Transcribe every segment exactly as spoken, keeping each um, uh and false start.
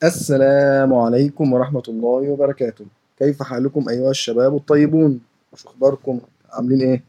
السلام عليكم ورحمة الله وبركاته. كيف حالكم أيها الشباب الطيبون؟ شو أخباركم؟ عاملين إيه؟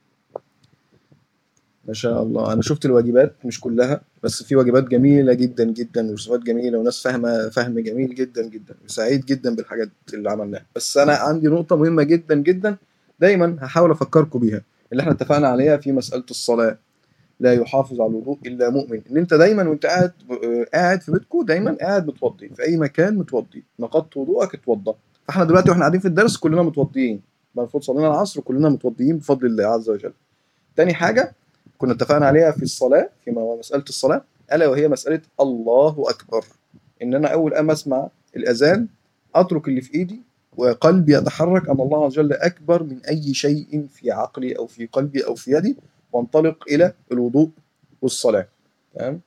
ما شاء الله. أنا شفت الواجبات مش كلها، بس في واجبات جميلة جدا جدا ورسومات جميلة وناس فاهمة فهم جميل جدا جدا، وسعيد جدا بالحاجات اللي عملناها. بس أنا عندي نقطة مهمة جدا جدا دايما هحاول أفكركم بيها، اللي احنا اتفقنا عليها في مسألة الصلاة. لا يحافظ على الوضوء الا مؤمن. ان انت دايما وانت قاعد آه، قاعد في بيتكو دايما قاعد متوضي في اي مكان متوضي، نقضت وضوءك اتوضى. فاحنا دلوقتي واحنا قاعدين في الدرس كلنا متوضيين، المفروض صلينا العصر كلنا متوضيين بفضل الله عز وجل. تاني حاجه كنا اتفقنا عليها في الصلاه، في م- مساله الصلاه، الا وهي مساله الله اكبر. ان انا اول اما اسمع الاذان اترك اللي في ايدي وقلبي يتحرك ان الله عز وجل اكبر من اي شيء في عقلي او في قلبي او في يدي، وانطلق الى الوضوء والصلاه. تمام.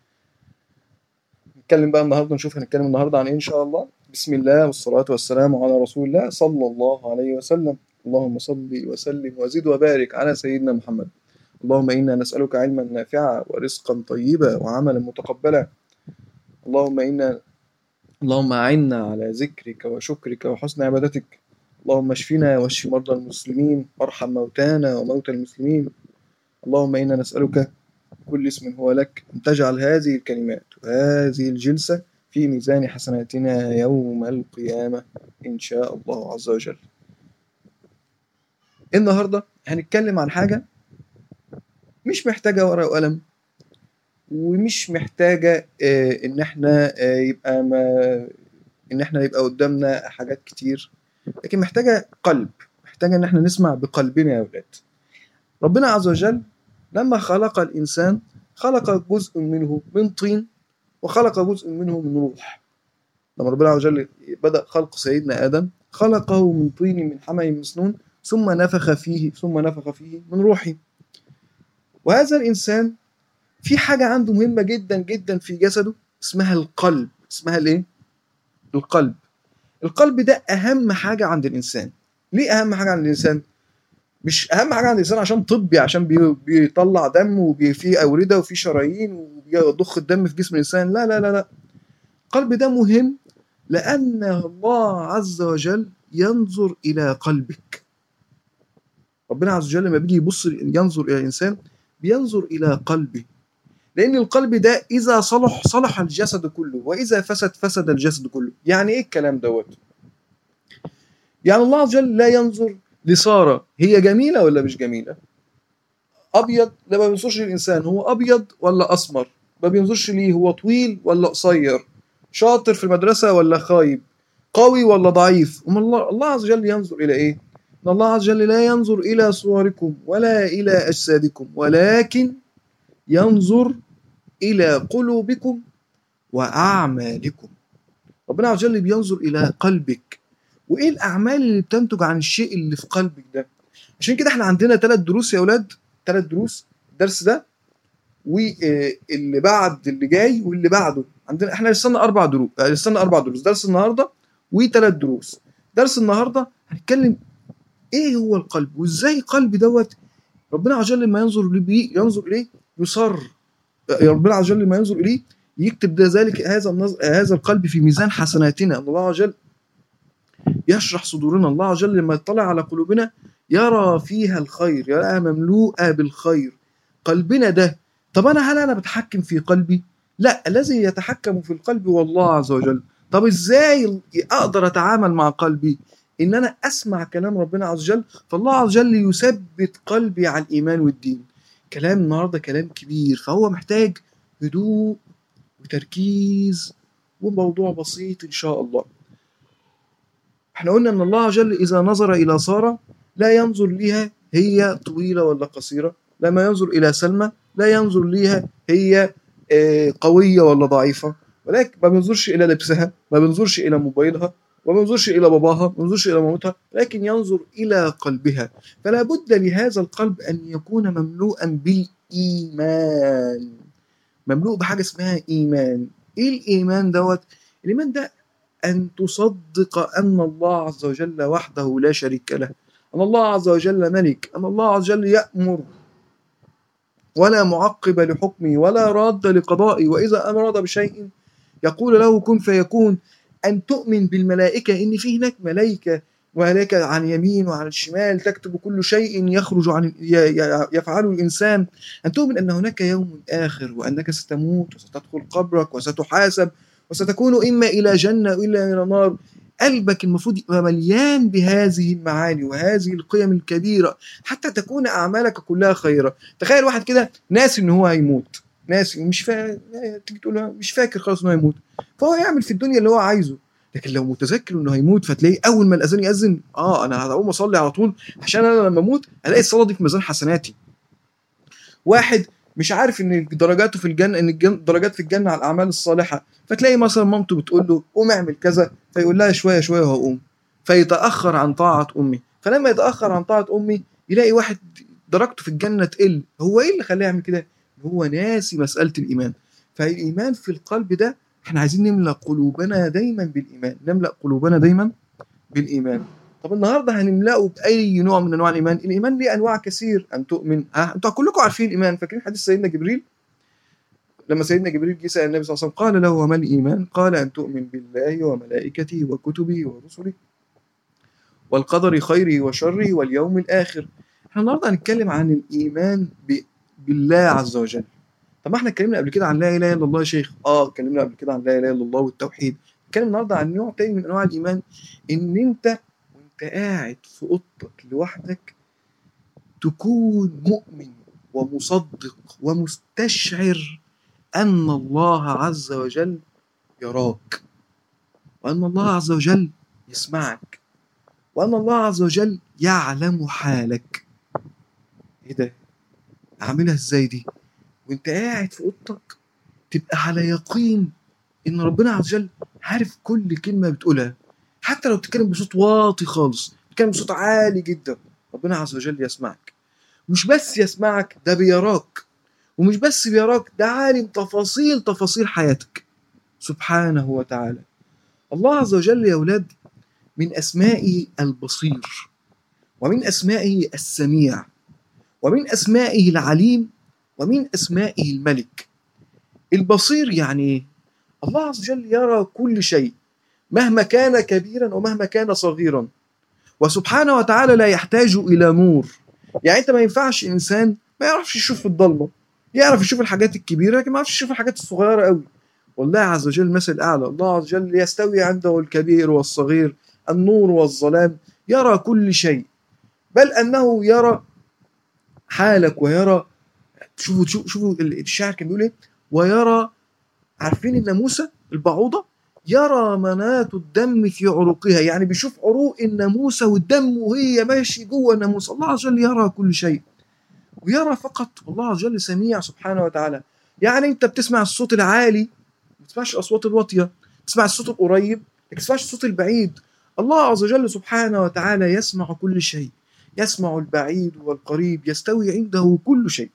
نتكلم بقى النهارده، نشوف هنتكلم النهارده عن ايه ان شاء الله. بسم الله والصلاه والسلام على رسول الله صلى الله عليه وسلم. اللهم صل وسلم وزد وبارك على سيدنا محمد. اللهم انا نسالك علما نافعا ورزقا طيبا وعملا متقبلا. اللهم انا اللهم اعنا على ذكرك وشكرك وحسن عبادتك. اللهم اشفنا واشف مرضى المسلمين وارحم موتانا وموتى المسلمين. اللهم انا نسالك كل اسم هو لك أن تجعل هذه الكلمات وهذه الجلسة في ميزان حسناتنا يوم القيامة إن شاء الله عز وجل. النهاردة هنتكلم عن حاجة مش محتاجة ورقة وقلم، ومش محتاجة آه، إن إحنا آه، يبقى ما إن إحنا يبقى قدامنا حاجات كتير، لكن محتاجة قلب، محتاجة إن إحنا نسمع بقلبنا يا أولاد. ربنا عز وجل لما خلق الإنسان خلق جزء منه من طين وخلق جزء منه من روح. لما ربنا عز وجل بدأ خلق سيدنا آدم خلقه من طين من حمأ مسنون، ثم نفخ فيه ثم نفخ فيه من روحه. وهذا الإنسان في حاجة عنده مهمة جدا جدا في جسده اسمها القلب. اسمها الايه؟ القلب. القلب ده أهم حاجة عند الإنسان. ليه أهم حاجة عند الإنسان؟ مش أهم حاجة عند الإنسان عشان طبي، عشان بي- بيطلع دم وفيه أوردة وفيه شرايين وبيضخ الدم في جسم الإنسان. لا لا لا لا. القلب ده مهم لأن الله عز وجل ينظر إلى قلبك. ربنا عز وجل لما بيجي يبص ينظر إلى الإنسان بينظر إلى قلبه، لأن القلب ده إذا صلح صلح الجسد كله، وإذا فسد فسد الجسد كله. يعني إيه الكلام دوت؟ يعني الله عز وجل لا ينظر لسارة هي جميلة ولا مش جميلة، أبيض، ده ما بينظرش للإنسان هو أبيض ولا أسمر، ما بينظرش ليه هو طويل ولا قصير، شاطر في المدرسة ولا خايب، قوي ولا ضعيف. أم الله الله عز وجل ينظر إلى إيه؟ إن الله عز وجل لا ينظر إلى صوركم ولا إلى أجسادكم، ولكن ينظر إلى قلوبكم وأعمالكم. ربنا عز وجل بينظر إلى قلبك، وإيه الأعمال اللي بتنتج عن الشيء اللي في قلبك ده. عشان كده إحنا عندنا ثلاث دروس يا أولاد، ثلاث دروس. الدرس ده واللي بعد اللي جاي واللي بعده، عندنا احنا لسه اربع دروس، لسه اربع دروس، درس النهارده وثلاث دروس. درس النهارده هنتكلم ايه هو القلب، وازاي القلب دوت ربنا عز وجل لما ينظر ليه ينظر اليه يصر. ربنا عز وجل لما ينظر اليه يكتب ده ذلك هذا النظر هذا القلب في ميزان حسناتنا. الله عز وجل يشرح صدورنا. الله عز وجل لما يطلع على قلوبنا يرى فيها الخير، يراها مملوءة بالخير. قلبنا ده، طب انا هل انا بتحكم في قلبي؟ لا، الذي يتحكم في القلب هو الله عز وجل. طب ازاي اقدر اتعامل مع قلبي؟ ان انا اسمع كلام ربنا عز وجل، فالله عز وجل يثبت قلبي على الايمان والدين. كلام النهارده كلام كبير، فهو محتاج هدوء وتركيز وموضوع بسيط ان شاء الله. احنا قلنا ان الله عز وجل اذا نظر الى ساره لا ينظر ليها هي طويله ولا قصيره، لما ينظر الى سلمى لا ينظر ليها هي آه، قويه ولا ضعيفه، ولكن ما بينظرش الى لبسها، ما بينظرش الى موبايلها، وما بينظرش الى باباها، ما بينظرش الى مامتها، لكن ينظر الى قلبها. فلا بد لهذا القلب ان يكون مملوءا بالايمان، مملوء بحاجه اسمها ايمان. ايه الايمان دوت؟ الايمان ده أن تصدق أن الله عز وجل وحده لا شريك له، أن الله عز وجل ملك، أن الله عز وجل يأمر ولا معقب لحكمه ولا راد لقضائه، وإذا أراد بشيء يقول له كن فيكون، أن تؤمن بالملائكة، إن في هناك ملائكة، ملائكة عن يمين وعن الشمال تكتب كل شيء يخرج عن يفعله الإنسان، أن تؤمن أن هناك يوم آخر، وأنك ستموت وستدخل قبرك وستحاسب وستكون إما إلى جنة وإلا إلى نار. قلبك المفروض يبقى مليان بهذه المعاني وهذه القيم الكبيرة حتى تكون أعمالك كلها خيرة. تخيل واحد كده ناسي إن هو هيموت، ناسي مش فا... تيجي تقول مش فاكر خلاص إنه هيموت، فهو يعمل في الدنيا اللي هو عايزه. لكن لو متذكر إنه هيموت، فتلاقيه أول ما الأذان يأذن آه أنا هقوم أصلي على طول عشان أنا لما أموت ألاقي الصلاة دي في ميزان حسناتي. واحد مش عارف ان درجاته في الجنه، ان الجن... درجات في الجنه على الاعمال الصالحه، فتلاقي مثلا مامته بتقول له قوم اعمل كذا، فيقول لها شويه شويه وهقوم، فيتاخر عن طاعه امي. فلما يتاخر عن طاعه امي يلاقي واحد درجته في الجنه تقل. هو ايه اللي خلاه يعمل كده؟ هو ناسي مساله الايمان. فالايمان في القلب ده احنا عايزين نملأ قلوبنا دايما بالايمان، نملأ قلوبنا دايما بالايمان. طب النهارده هنملأه بأي نوع من أنواع الإيمان؟ الإيمان ليه أنواع كثير. أن تؤمن، ها أنتوا كلكم عارفين الإيمان، فاكرين حديث سيدنا جبريل لما سيدنا جبريل جه سأل النبي صلى الله عليه وسلم قال له وما الإيمان؟ قال أن تؤمن بالله وملائكته وكتبه ورسله والقدر خيره وشره واليوم الآخر. احنا النهارده هنتكلم عن الإيمان ب... بالله عز وجل. طب ما احنا اتكلمنا قبل كده عن لا إله إلا الله يا شيخ، اه اتكلمنا قبل كده عن لا إله إلا الله والتوحيد. نتكلم النهارده عن نوع تاني من أنواع الإيمان، إن أنت قاعد في اوضتك لوحدك تكون مؤمن ومصدق ومستشعر ان الله عز وجل يراك، وان الله عز وجل يسمعك، وان الله عز وجل يعلم حالك. ايه ده؟ اعملها ازاي دي وانت قاعد في اوضتك؟ تبقى على يقين ان ربنا عز وجل عارف كل كلمه بتقولها، حتى لو بتتكلم بصوت واطي خالص، بتتكلم بصوت عالي جدا، ربنا عز وجل يسمعك. مش بس يسمعك، ده بيراك، ومش بس بيراك، ده عالم تفاصيل تفاصيل حياتك سبحانه وتعالى. الله عز وجل يا أولاد من أسمائه البصير، ومن أسمائه السميع، ومن أسمائه العليم، ومن أسمائه الملك. البصير يعني الله عز وجل يرى كل شيء مهما كان كبيرا ومهما كان صغيرا، وسبحانه وتعالى لا يحتاج إلى نور. يعني أنت ما ينفعش إنسان ما يعرفش يشوف في الضلمة، يعرف يشوف الحاجات الكبيرة لكن ما يعرفش يشوف الحاجات الصغيرة قوي. والله عز وجل مثل الأعلى، الله عز وجل يستوي عنده الكبير والصغير، النور والظلام، يرى كل شيء، بل أنه يرى حالك ويرى. شوفوا شوفوا شوفوا الشاعر كان بيقول إيه؟ ويرى، عارفين الناموسة البعوضة؟ يرى منات الدم في عروقها، يعني بيشوف عروق الناموسة والدم وهي ماشي جوه الناموسة. الله عز وجل يرى كل شيء، ويرى فقط. الله عز وجل سميع سبحانه وتعالى. يعني انت بتسمع الصوت العالي، ما بتسمعش الاصوات الواطيه، بتسمع الصوت القريب ما بتسمعش الصوت البعيد. الله عز وجل سبحانه وتعالى يسمع كل شيء، يسمع البعيد والقريب، يستوي عنده كل شيء.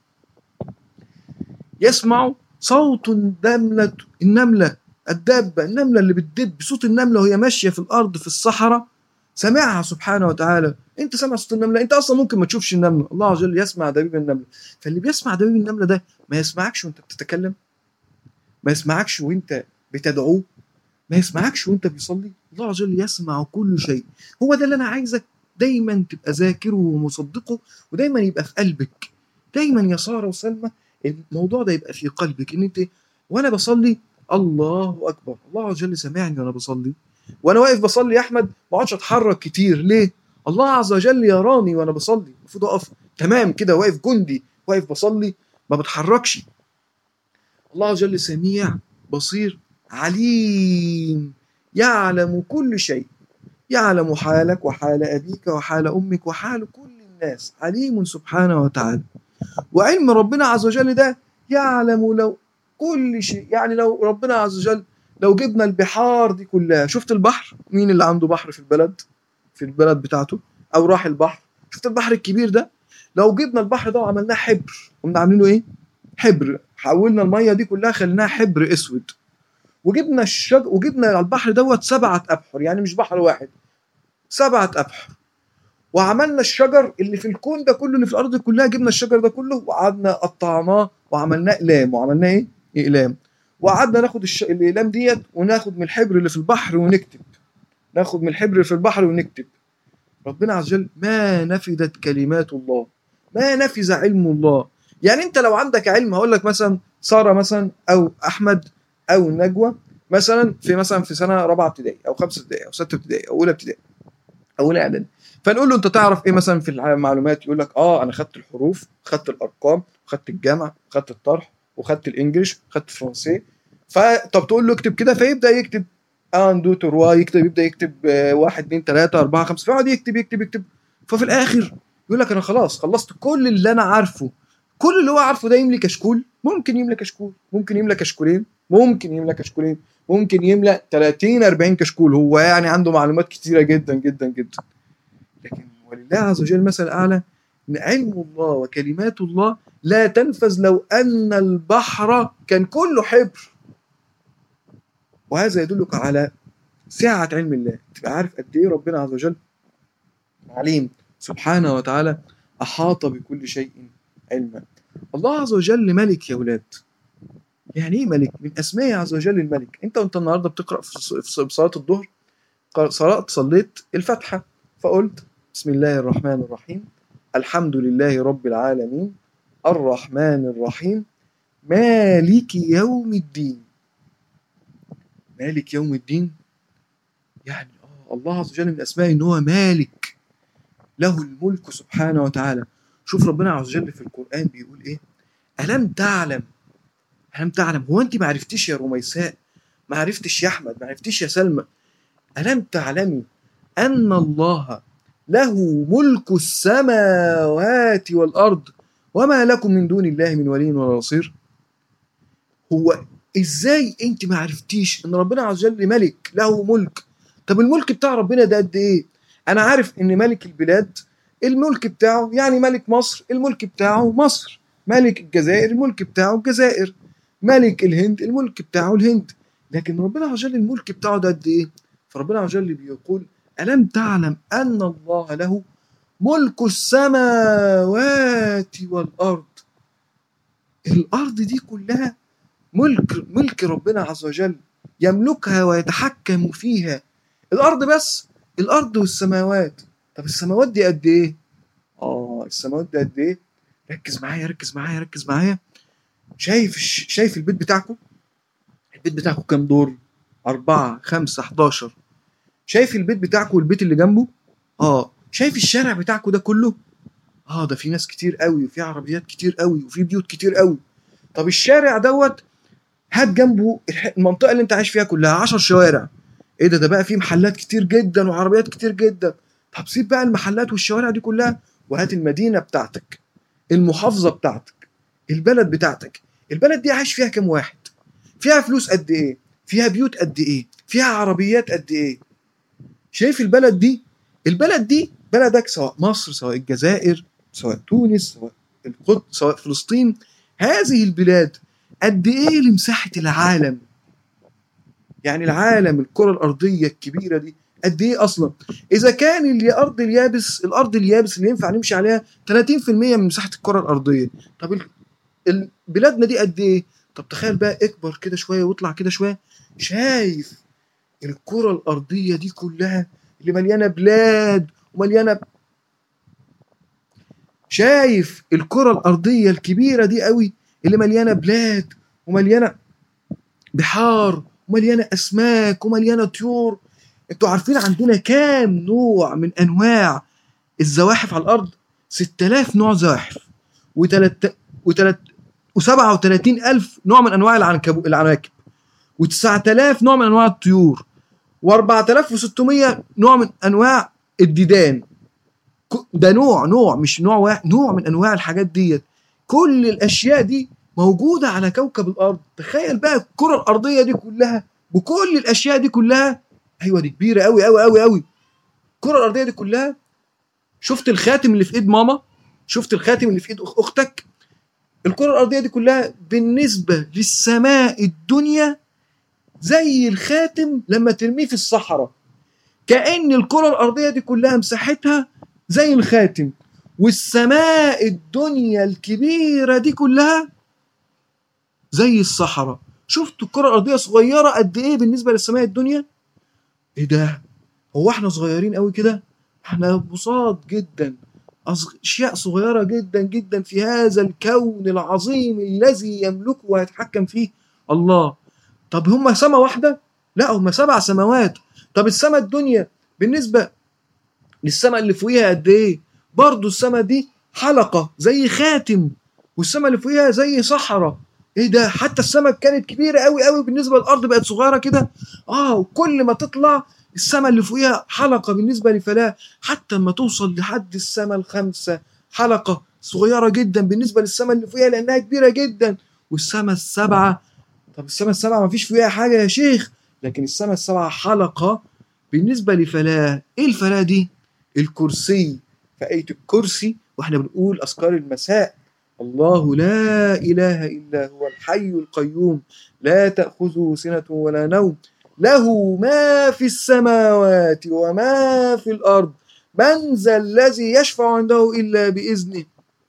يسمع صوت النملة، النملة الدابة، النملة اللي بتدب، صوت النملة وهي ماشية في الأرض في الصحراء سمعها سبحانه وتعالى. انت سمع صوت النملة، انت اصلا ممكن ما تشوفش النملة، الله عز وجل يسمع دبيب النملة. فاللي بيسمع دبيب النملة ده ما يسمعكش وانت بتتكلم، ما يسمعكش وانت بتدعوه، ما يسمعكش وانت بيصلي. الله عز وجل يسمع كل شيء. هو ده اللي انا عايزك دايما تبقى ذاكره ومصدقه، ودايما يبقى في قلبك، دايما يا سارة وسلمى الموضوع ده يبقى في قلبك، ان انت وانا بصلي الله اكبر، الله عز وجل سمعني وانا بصلي. وانا واقف بصلي يا احمد ما اقعدش اتحرك كتير، ليه؟ الله عز وجل يراني وانا بصلي، المفروض اقف تمام كده واقف جندي، واقف بصلي ما بتحركش. الله عز وجل سميع بصير عليم، يعلم كل شيء، يعلم حالك وحال ابيك وحال امك وحال كل الناس، عليم سبحانه وتعالى. وعلم ربنا عز وجل ده يعلم لو كل شيء. يعني لو ربنا عز وجل لو جبنا البحار دي كلها، شفت البحر؟ مين اللي عنده بحر في البلد، في البلد بتاعته، او راح البحر، شفت البحر الكبير ده؟ لو جبنا البحر ده وعملناه حبر، قمنا عاملينه ايه؟ حبر، حولنا الميه دي كلها خليناها حبر اسود، وجبنا الشج وجبنا على البحر دوت سبعه ابحر، يعني مش بحر واحد، سبعه ابحر، وعملنا الشجر اللي في الكون ده كله، اللي في الارض كلها، جبنا الشجر ده كله وقعدنا قطعناه وعملناه اقلام، وعملناه ايه؟ اقلام. وقعدنا ناخد الش... الاقلام ديت وناخد من الحبر اللي في البحر ونكتب، ناخد من الحبر اللي في البحر ونكتب. ربنا عز وجل ما نفدت كلمات الله، ما نفذ علم الله. يعني انت لو عندك علم، هقول لك مثلا ساره مثلا او احمد او نجوى مثلا في مثلا في سنه رابعه ابتدائي او خمسه ابتدائي او سته ابتدائي او اولى ابتدائي او اولى اعدادي، فنقول له انت تعرف ايه مثلا في المعلومات؟ يقول لك اه انا خدت الحروف، خدت الارقام، خدت الجمع، خدت الطرح، وخدت الانجليش، خدت الفرنسي. فطب تقول له اكتب كده، فيبدا يكتب ان دو تروا، يكتب يبدا يكتب واحد اتنين تلاته اربعه خمسه، فيقعد يكتب يكتب يكتب. ففي الاخر يقول لك انا خلاص خلصت كل اللي انا عارفه. كل اللي هو عارفه ده يملي كشكول، ممكن يملى كشكول، ممكن يملى كشكولين، ممكن يملى كشكولين، ممكن يملى تلاتين اربعين كشكول. هو يعني عنده معلومات كتيره جدا جدا جدا. لكن ولله عز وجل مثل اعلى، ان علم الله وكلمات الله لا تنفذ لو ان البحر كان كله حبر. وهذا يدلك على سعة علم الله، تبقى عارف قد ايه ربنا عز وجل عليم سبحانه وتعالى، احاط بكل شيء علما. الله عز وجل ملك يا ولاد. يعني ايه ملك؟ من اسمائه عز وجل الملك. انت وانت النهارده بتقرا في صلاه الظهر، قرأت صليت الفاتحه، فقلت بسم الله الرحمن الرحيم، الحمد لله رب العالمين، الرحمن الرحيم، مالك يوم الدين. مالك يوم الدين، يعني آه الله عز وجل من اسمائه ان هو مالك، له الملك سبحانه وتعالى. شوف ربنا عز وجل في القرآن بيقول ايه؟ ألم تعلم، ألم تعلم، هو انت ما عرفتيش يا رميساء، ما عرفتش يا احمد، ما عرفتيش يا سلمى، ألم تعلمي أن الله له ملك السماوات والأرض وما لكم من دون الله من ولي ولا نصير؟ هو ازاي انت ما عرفتيش ان ربنا عز وجل ملك له ملك؟ طب الملك بتاع ربنا ده قد ايه؟ انا عارف ان ملك البلاد الملك بتاعه، يعني ملك مصر الملك بتاعه مصر، ملك الجزائر الملك بتاعه الجزائر، ملك الهند الملك بتاعه الهند. لكن ربنا عز وجل الملك بتاعه ده قد ايه؟ فربنا عز وجل بيقول ألم تعلم أن الله له ملك السماوات والأرض. الأرض دي كلها ملك ملك ربنا عز وجل، يملكها ويتحكم فيها. الأرض بس، الأرض والسماوات. طب السماوات دي قد إيه؟ آه السماوات دي قد إيه؟ ركز معايا ركز معايا ركز معايا. شايف شايف البيت بتاعكم؟ البيت بتاعكم كام دور؟ أربعة خمسة حداشر. شايف البيت بتاعكم والبيت اللي جنبه؟ آه. شايف الشارع بتاعكم ده كله؟ آه ده في ناس كتير قوي، وفي عربيات كتير قوي، وفي بيوت كتير قوي. طب الشارع دوت هات جنبه المنطقة اللي انت عايش فيها كلها عشر شوارع. ايه ده؟ ده بقى فيه محلات كتير جدا وعربيات كتير جدا. طب سيب بقى المحلات والشوارع دي كلها وهات المدينة بتاعتك، المحافظة بتاعتك، البلد بتاعتك. البلد دي عايش فيها كام واحد؟ فيها فلوس قد ايه؟ فيها بيوت قد ايه؟ فيها عربيات قد ايه؟ شايف البلد دي؟ البلد دي بلدك، سواء مصر سواء الجزائر سواء تونس سواء القدس سواء فلسطين. هذه البلاد قد ايه لمساحة العالم؟ يعني العالم، الكرة الأرضية الكبيرة دي قد ايه أصلا؟ إذا كان الأرض اليابس، الأرض اليابس اللي ينفع نمشي عليها ثلاثين بالمية من مساحة الكرة الأرضية، طب بلادنا دي قد ايه؟ طب تخيل بقى، اكبر كده شوية واطلع كده شوية، شايف الكرة الأرضية دي كلها اللي مليانة بلاد ومليانة، شايف الكرة الأرضية الكبيرة دي قوي اللي مليانة بلاد ومليانة بحار ومليانة أسماك ومليانة طيور. انتوا عارفين عندنا كام نوع من أنواع الزواحف على الأرض؟ ستة آلاف نوع زواحف، وتلت وتلت وسبعة وثلاثين ألف نوع من أنواع العنكب العناكب، وتسعة آلاف نوع من أنواع الطيور، وأربعة آلاف وستمية نوع من أنواع الديدان. ده نوع نوع مش نوع واحد، نوع من أنواع الحاجات دي. كل الأشياء دي موجودة على كوكب الأرض. تخيل بقى الكرة الأرضية دي كلها بكل الأشياء دي كلها. أيوة دي كبيرة أوي أوي أوي أوي. الكرة الأرضية دي كلها. شفت الخاتم اللي في إيد ماما؟ شفت الخاتم اللي في إيد أختك؟ الكرة الأرضية دي كلها بالنسبة للسماء الدنيا زي الخاتم لما ترميه في الصحراء. كأن الكرة الأرضية دي كلها مساحتها زي الخاتم، والسماء الدنيا الكبيرة دي كلها زي الصحراء. شفتوا الكره الارضيه صغيره قد ايه بالنسبه للسماء الدنيا؟ ايه ده؟ هو احنا صغيرين قوي كده؟ احنا بساط جدا، اشياء صغيره جدا جدا في هذا الكون العظيم الذي يملكه ويتحكم فيه الله. طب هم سماء واحده؟ لا، هم سبع سماوات. طب السماء الدنيا بالنسبه للسماء اللي فوقيها قد ايه؟ برضه السماء دي حلقه زي خاتم، والسماء اللي فوقيها زي صحراء. ايه ده؟ حتى السماء كانت كبيره قوي قوي بالنسبه للارض بقت صغيره كده. اه، وكل ما تطلع السماء اللي فوقيها حلقه بالنسبه لفلاه، حتى ما توصل لحد السماء الخامسه حلقه صغيره جدا بالنسبه للسماء اللي فوقيها لانها كبيره جدا. والسماء السبعه، طب السماء السبعه ما فيش فيها حاجه يا شيخ، لكن السماء السبعه حلقه بالنسبه لفلاه. ايه الفلاه دي؟ الكرسي. فآية الكرسي واحنا بنقول أذكار المساء: الله لا إله إلا هو الحي القيوم لا تأخذه سنة ولا نوم له ما في السماوات وما في الأرض من ذا الذي يشفع عنده إلا بإذنه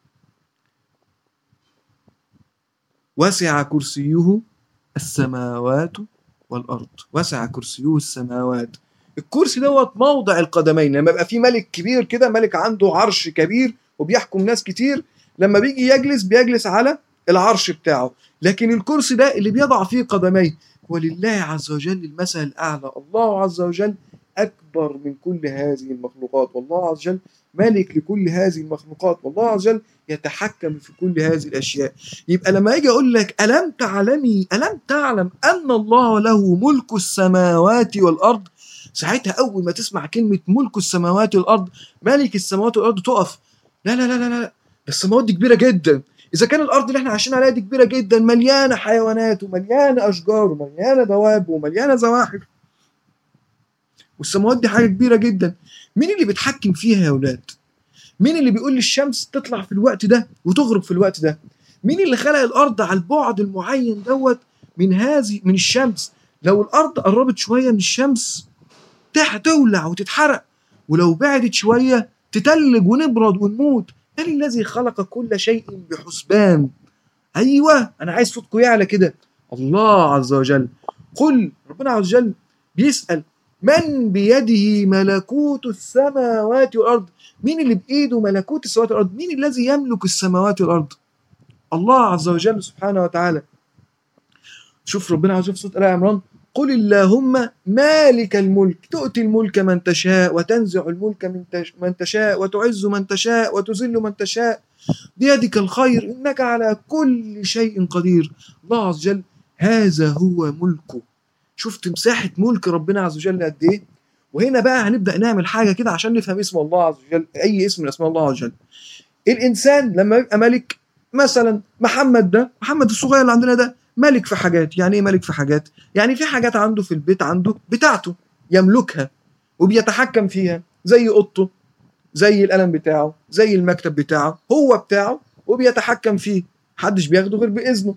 وسع كرسيه السماوات والأرض. وسع كرسيه السماوات. الكرسي دوت موضع القدمين. لما يبقى في ملك كبير كده، ملك عنده عرش كبير وبيحكم ناس كتير، لما بيجي يجلس بيجلس على العرش بتاعه، لكن الكرسي ده اللي بيضع فيه قدميه. ولله عز وجل المثل الأعلى. الله عز وجل أكبر من كل هذه المخلوقات، والله عز وجل ملك لكل هذه المخلوقات، والله عز وجل يتحكم في كل هذه الأشياء. يبقى لما يجي أقول لك ألم تعلمي ألم تعلم أن الله له ملك السماوات والأرض، ساعتها أول ما تسمع كلمة ملك السماوات والأرض، ملك السماوات والأرض، تقف لا لا لا لا لا، السماوات دي كبيرة جدا. إذا كان الأرض اللي احنا عايشين عليها دي كبيرة جدا، مليانة حيوانات ومليانة أشجار ومليانة دواب ومليانة زواحف، والسماوات دي حاجة كبيرة جدا، مين اللي بيتحكم فيها يا ولاد؟ مين اللي بيقول للشمس تطلع في الوقت ده وتغرب في الوقت ده؟ مين اللي خلق الأرض على البعد المعين دوت من هذه من الشمس؟ لو الأرض قربت شوية من الشمس تولع وتتحرق، ولو بعدت شوية تتلج ونبرد ونموت. من الذي خلق كل شيء بحسبان؟ أيوة، أنا عايز صوتكم يعلى كده. الله عز وجل. قل، ربنا عز وجل بيسأل: من بيده ملكوت السماوات والأرض؟ مين اللي بإيده ملكوت السماوات والأرض؟ مين الذي يملك السماوات والأرض؟ الله عز وجل سبحانه وتعالى. شوف ربنا عز وجل في سورة آل عمران: قل اللهم مالك الملك تؤتي الملك من تشاء وتنزع الملك من, تش... من تشاء وتعز من تشاء وتذل من تشاء بيدك الخير إنك على كل شيء قدير. الله عز وجل هذا هو ملكه. شفت مساحة ملك ربنا عز وجل قد إيه؟ وهنا بقى هنبدأ نعمل حاجة كده عشان نفهم اسم الله عز وجل، أي اسم من أسماء الله عز وجل. الإنسان لما يبقى ملك، مثلا محمد ده، محمد الصغير اللي عندنا ده، ملك في حاجات. يعني ايه ملك في حاجات؟ يعني في حاجات عنده في البيت عنده بتاعته يملكها وبيتحكم فيها، زي اوضته، زي القلم بتاعه، زي المكتب بتاعه، هو بتاعه وبيتحكم فيه، محدش بياخده غير بإذنه.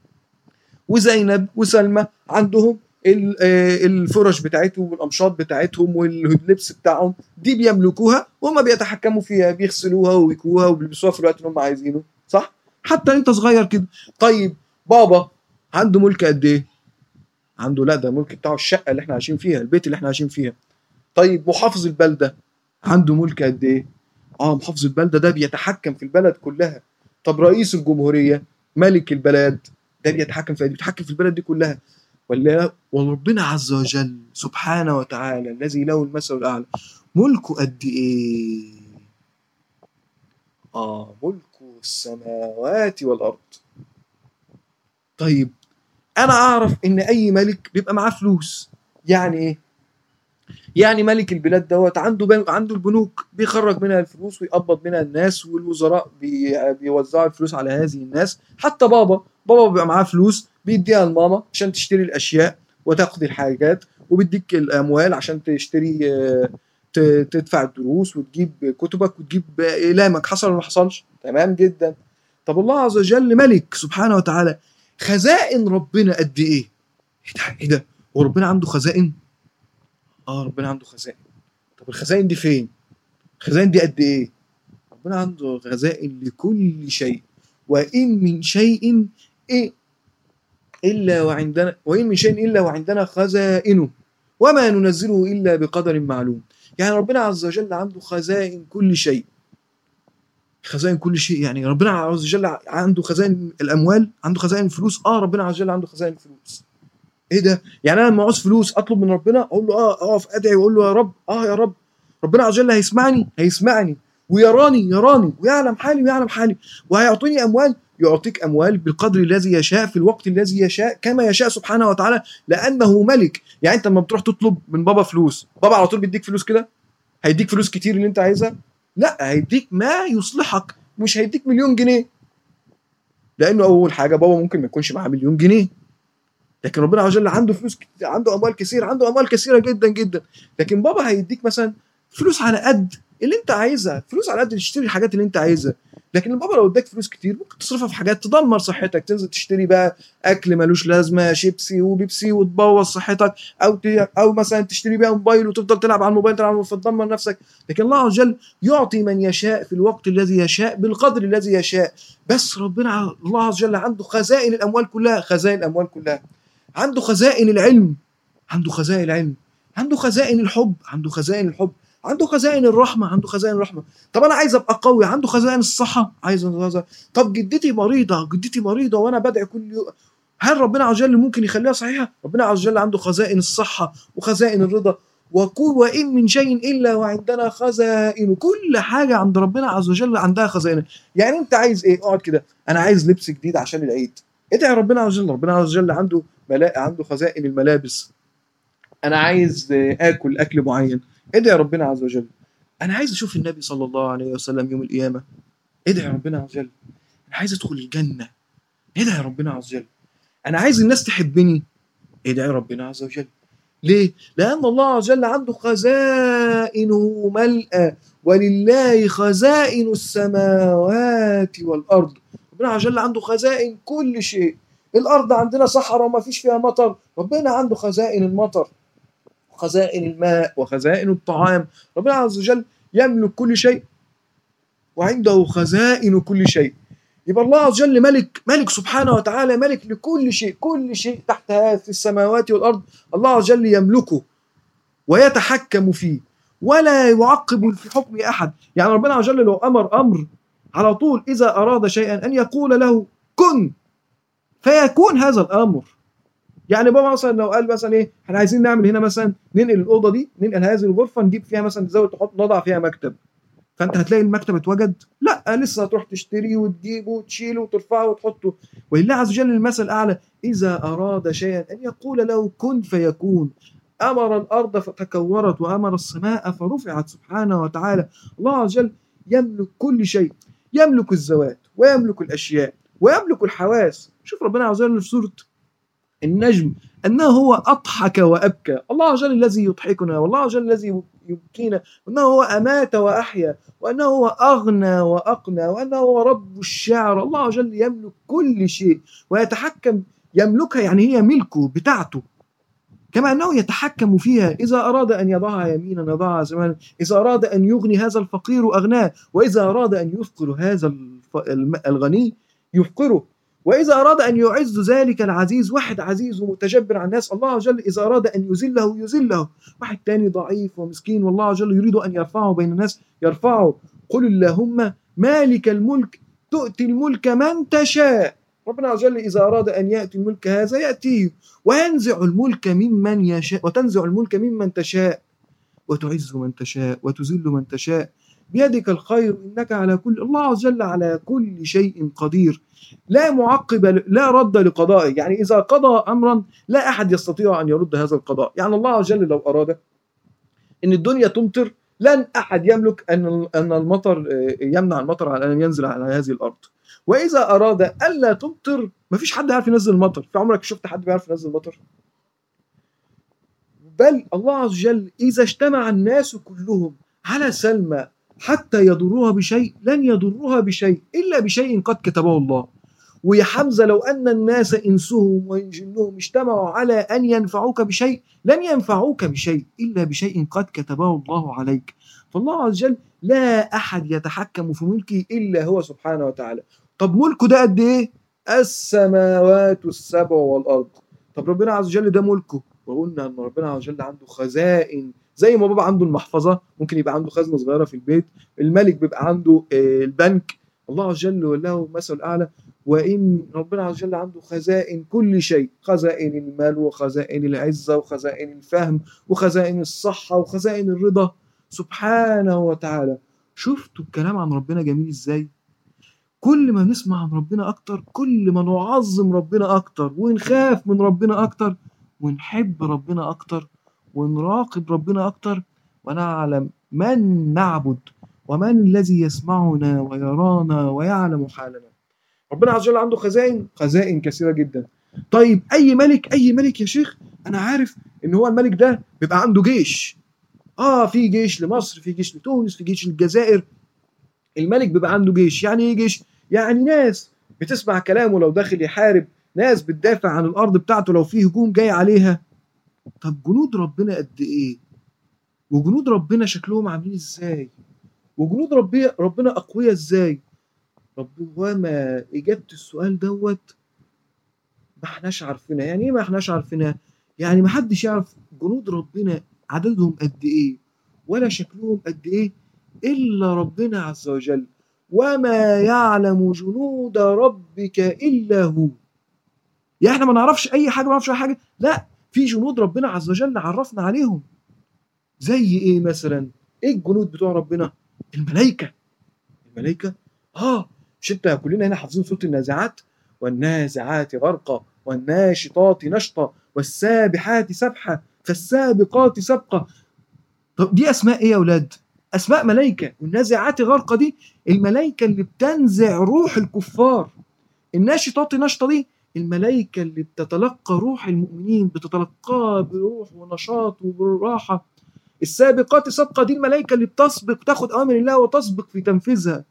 وزينب وسلمى عندهم الفرش بتاعتهم والأمشاط بتاعتهم واللبس بتاعهم، دي بيملكوها وهم بيتحكموا فيها، بيغسلوها ويكوها وبيلبسوها في الوقت اللي هم عايزينه، صح؟ حتى انت صغير كده. طيب بابا عنده ملك قد ايه؟ عنده، لا ده ملك بتاعه الشقه اللي احنا عايشين فيها، البيت اللي احنا عايشين فيها. طيب محافظ البلده عنده ملك قد ايه؟ اه، محافظ البلده ده بيتحكم في البلد كلها. طب رئيس الجمهوريه، ملك البلد ده بيتحكم في بيتحكم في البلد دي كلها. ولا وربنا عز وجل سبحانه وتعالى الذي له المثل الاعلى ملكه قد ايه؟ اه، ملكه السماوات والارض. طيب انا اعرف ان اي ملك بيبقى معاه فلوس. يعني ايه؟ يعني ملك البلاد دوت عنده بن... عنده البنوك بيخرج منها الفلوس ويقبض منها الناس، والوزراء بي... بيوزعوا الفلوس على هذه الناس. حتى بابا بابا بيبقى معاه فلوس بيديها لماما عشان تشتري الاشياء وتاخد الحاجات، وبيديك الاموال عشان تشتري، ت... تدفع الدروس وتجيب كتبك وتجيب اقلامك. حصل ولا ما حصلش؟ تمام جدا. طب الله عز وجل ملك سبحانه وتعالى، خزائن ربنا قد ايه؟ ايه ده؟ ايه ده؟ هو ربنا عنده خزائن؟ اه، ربنا عنده خزائن. طب الخزائن دي فين؟ الخزائن دي قد ايه؟ ربنا عنده خزائن لكل شيء. وإن من شيء إيه إلا وعندنا وإن من شيء إلا وعندنا خزائنه وما ننزله إلا بقدر معلوم. يعني ربنا عز وجل عنده خزائن كل شيء. خزائن كل شيء يعني ربنا عز وجل عنده خزائن الأموال، عنده خزائن الفلوس. آه ربنا عز وجل عنده خزائن الفلوس. إيه ده؟ يعني أنا لما أعوز فلوس أطلب من ربنا أقول له آه أقف أدعي وأقول له يا رب آه يا رب، ربنا عز وجل هيسمعني هيسمعني ويراني يراني ويعلم حالي ويعلم حالي وهيعطيني أموال. يعطيك أموال بالقدر الذي يشاء في الوقت الذي يشاء كما يشاء سبحانه وتعالى، لأنه ملك. يعني أنت لما بتروح تطلب من بابا فلوس، بابا على طول بيديك فلوس كده؟ هيديك فلوس كتير اللي أنت عايزها؟ لا، هيديك ما يصلحك، مش هيديك مليون جنيه، لأنه أول حاجة بابا ممكن ما يكونش معاه مليون جنيه، لكن ربنا عز وجل عنده فلوس كتير، عنده أموال كثير، عنده أموال كثيرة جدا جدا. لكن بابا هيديك مثلا فلوس على قد اللي أنت عايزها، فلوس على قد تشتري الحاجات اللي أنت عايزها. لكن البابا لو اداك فلوس كتير ممكن تصرفها في حاجات تدمر صحتك، تنزل تشتري بقى اكل ملوش لازمه، شيبسي وبيبسي، وتبوظ صحتك، او ت... او مثلا تشتري بقى موبايل وتفضل تلعب على الموبايل تلعب فتدمر نفسك. لكن الله عز وجل يعطي من يشاء في الوقت الذي يشاء بالقدر الذي يشاء. بس ربنا الله عز وجل عنده خزائن الاموال كلها، خزائن الاموال كلها، عنده خزائن العلم، عنده خزائن العلم، عنده خزائن الحب، عنده خزائن الحب، عنده خزائن الرحمة، عنده خزائن الرحمة. طب أنا عايز أبقى قوي، عنده خزائن الصحة، عايز أنظر. طب جدتي مريضة، جدتي مريضة وأنا بدعي كل يوم، هل ربنا عز وجل ممكن يخليها صحيحة؟ ربنا عز وجل عنده خزائن الصحة وخزائن الرضا. وقول وإن من شيء إلا وعندنا خزائن. كل حاجة عند ربنا عز وجل عندها خزائن. يعني أنت عايز إيه؟ اقعد كده، أنا عايز لبس جديد عشان العيد، ادعي ربنا عز وجل. ربنا عز وجل عنده ملا... عنده خزائن الملابس. أنا عايز آكل أكل معين، ادعي ربنا عز وجل. أنا عايز أشوف النبي صلى الله عليه وسلم يوم القيامة، ادعي ربنا عز وجل. أنا عايز أدخل الجنة، ادعي ربنا عز وجل. أنا عايز الناس تحبني، ادعي ربنا عز وجل. ليه؟ لأن الله عز وجل عنده خزائنه ملأى، ولله خزائن السماوات والأرض. ربنا عز وجل عنده خزائن كل شيء. الأرض عندنا صحراء وما فيش فيها مطر، ربنا عنده خزائن المطر وخزائن الماء وخزائن الطعام. ربنا عز وجل يملك كل شيء وعنده خزائن كل شيء. يبقى الله عز وجل ملك، ملك سبحانه وتعالى، ملك لكل شيء. كل شيء تحت في السماوات والأرض الله عز وجل يملكه ويتحكم فيه ولا يعقب في حكم أحد. يعني ربنا عز وجل لو أمر أمر على طول إذا أراد شيئا أن يقول له كن فيكون هذا الأمر. يعني بابا مثلا لو قال مثلا ايه احنا عايزين نعمل هنا مثلا ننقل الاوضه دي، ننقل هذه الغرفه، نجيب فيها مثلا زاويه تحط نضع فيها مكتب، فانت هتلاقي المكتب اتوجد؟ لا، لسه هتروح تشتريه وتجيبه وتشيله وترفعه وتحطه. ولله عز وجل المثل الاعلى، اذا اراد شيئا ان يقول له كن فيكون. امر الارض فتكورت وامر السماء فرفعت سبحانه وتعالى. الله عز وجل يملك كل شيء، يملك الذوات ويملك الاشياء ويملك الحواس. شوف ربنا عز وجل في سوره النجم أنه هو أضحك وأبكى. الله عز وجل الذي يضحكنا، والله عز وجل الذي يبكينا، وأنه هو أمات وأحيا، وأنه هو أغنى وأقنى، وأنه هو رب الشعر. الله عز وجل يملك كل شيء ويتحكم، يملكها يعني هي ملكه بتاعته، كما أنه يتحكم فيها. إذا أراد أن يضعها يمينا يضعها شمالا، إذا أراد أن يغني هذا الفقير أغناه، وإذا أراد أن يفقر هذا الغني يفقره، وإذا أراد أن يعز ذلك العزيز، واحد عزيز ومتجبر على الناس الله عز وجل إذا أراد أن يذله يذله، واحد تاني ضعيف ومسكين والله عز وجل يريد أن يرفعه بين الناس يرفعه. قل اللهم مالك الملك تؤتي الملك من تشاء. ربنا عز وجل إذا أراد أن يأتي الملك هذا يأتيه، وينزع الملك ممن يشاء، وتنزع الملك ممن تشاء، وتعز من تشاء وتذل من تشاء، بيدك الخير إنك على كل. الله عز وجل على كل شيء قدير، لا معقب لا رد لقضائه. يعني إذا قضى أمرا لا أحد يستطيع أن يرد هذا القضاء. يعني الله عز وجل لو أراد أن الدنيا تمطر لن أحد يملك أن أن المطر يمنع المطر على أن ينزل على هذه الأرض. وإذا أراد ألا تمطر ما فيش حد يعرف ينزل المطر. في عمرك شفت حد بيعرف ينزل المطر؟ بل الله عز وجل إذا اجتمع الناس كلهم على سلمى حتى يضروها بشيء لن يضروها بشيء إلا بشيء قد كتبه الله. ويا حمزة لو أن الناس إنسهم وجنهم اجتمعوا على أن ينفعوك بشيء لن ينفعوك بشيء إلا بشيء قد كتبه الله عليك. فالله عز وجل لا أحد يتحكم في ملكه إلا هو سبحانه وتعالى. طب ملكه ده قد إيه؟ السماوات السبع والأرض. طب ربنا عز وجل ده ملكه، وقلنا ان ربنا عز وجل عنده خزائن، زي ما بابا عنده المحفظة ممكن يبقى عنده خزنة صغيرة في البيت، الملك بيبقى عنده البنك، الله عز وجل وله مثل أعلى. وإن ربنا عز وجل عنده خزائن كل شيء، خزائن المال وخزائن العزة وخزائن الفهم وخزائن الصحة وخزائن الرضا سبحانه وتعالى. شفتوا الكلام عن ربنا جميل ازاي؟ كل ما نسمع عن ربنا أكتر كل ما نعظم ربنا أكتر، ونخاف من ربنا أكتر، ونحب ربنا أكتر، ونراقب ربنا أكتر، ونعلم من نعبد ومن الذي يسمعنا ويرانا ويعلم حالنا. ربنا عز وجل عنده خزائن، خزائن كثيرة جدا. طيب أي ملك، أي ملك يا شيخ أنا عارف إن هو الملك ده بيبقى عنده جيش. آه في جيش لمصر، في جيش لتونس، في جيش للجزائر. الملك بيبقى عنده جيش. يعني ايه جيش؟ يعني ناس بتسمع كلامه لو داخل يحارب، ناس بتدافع عن الارض بتاعته لو في هجوم جاي عليها. طب جنود ربنا قد ايه؟ وجنود ربنا شكلهم عاملين ازاي؟ وجنود ربنا ربنا اقوياء ازاي؟ رب وما اجابه السؤال دوت ما احناش عارفينها. يعني ايه ما احناش عارفينها؟ يعني ما حدش يعرف جنود ربنا عددهم قد ايه ولا شكلهم قد ايه الا ربنا عز وجل. وما يعلم جنود ربك الا هو. يعني احنا ما نعرفش اي حاجه، ما نعرفش اي حاجه، لا، في جنود ربنا عز وجل عرفنا عليهم. زي ايه مثلا؟ ايه الجنود بتوع ربنا؟ الملائكه. الملائكه اه مش انت كلنا هنا حافظين سوره النازعات؟ والنازعات غرقا والناشطات نشطا والسابحات سبحا فالسابقات سبقا. طب دي اسماء ايه يا اولاد؟ اسماء ملائكه. والنازعات غرقا دي الملائكه اللي بتنزع روح الكفار. الناشطات نشطه دي الملائكه اللي بتتلقى روح المؤمنين، بتتلقاها بروح ونشاط وبراحه. السابقات سبقا دي الملائكه اللي بتسبق، تاخد اوامر الله وتسبق في تنفيذها.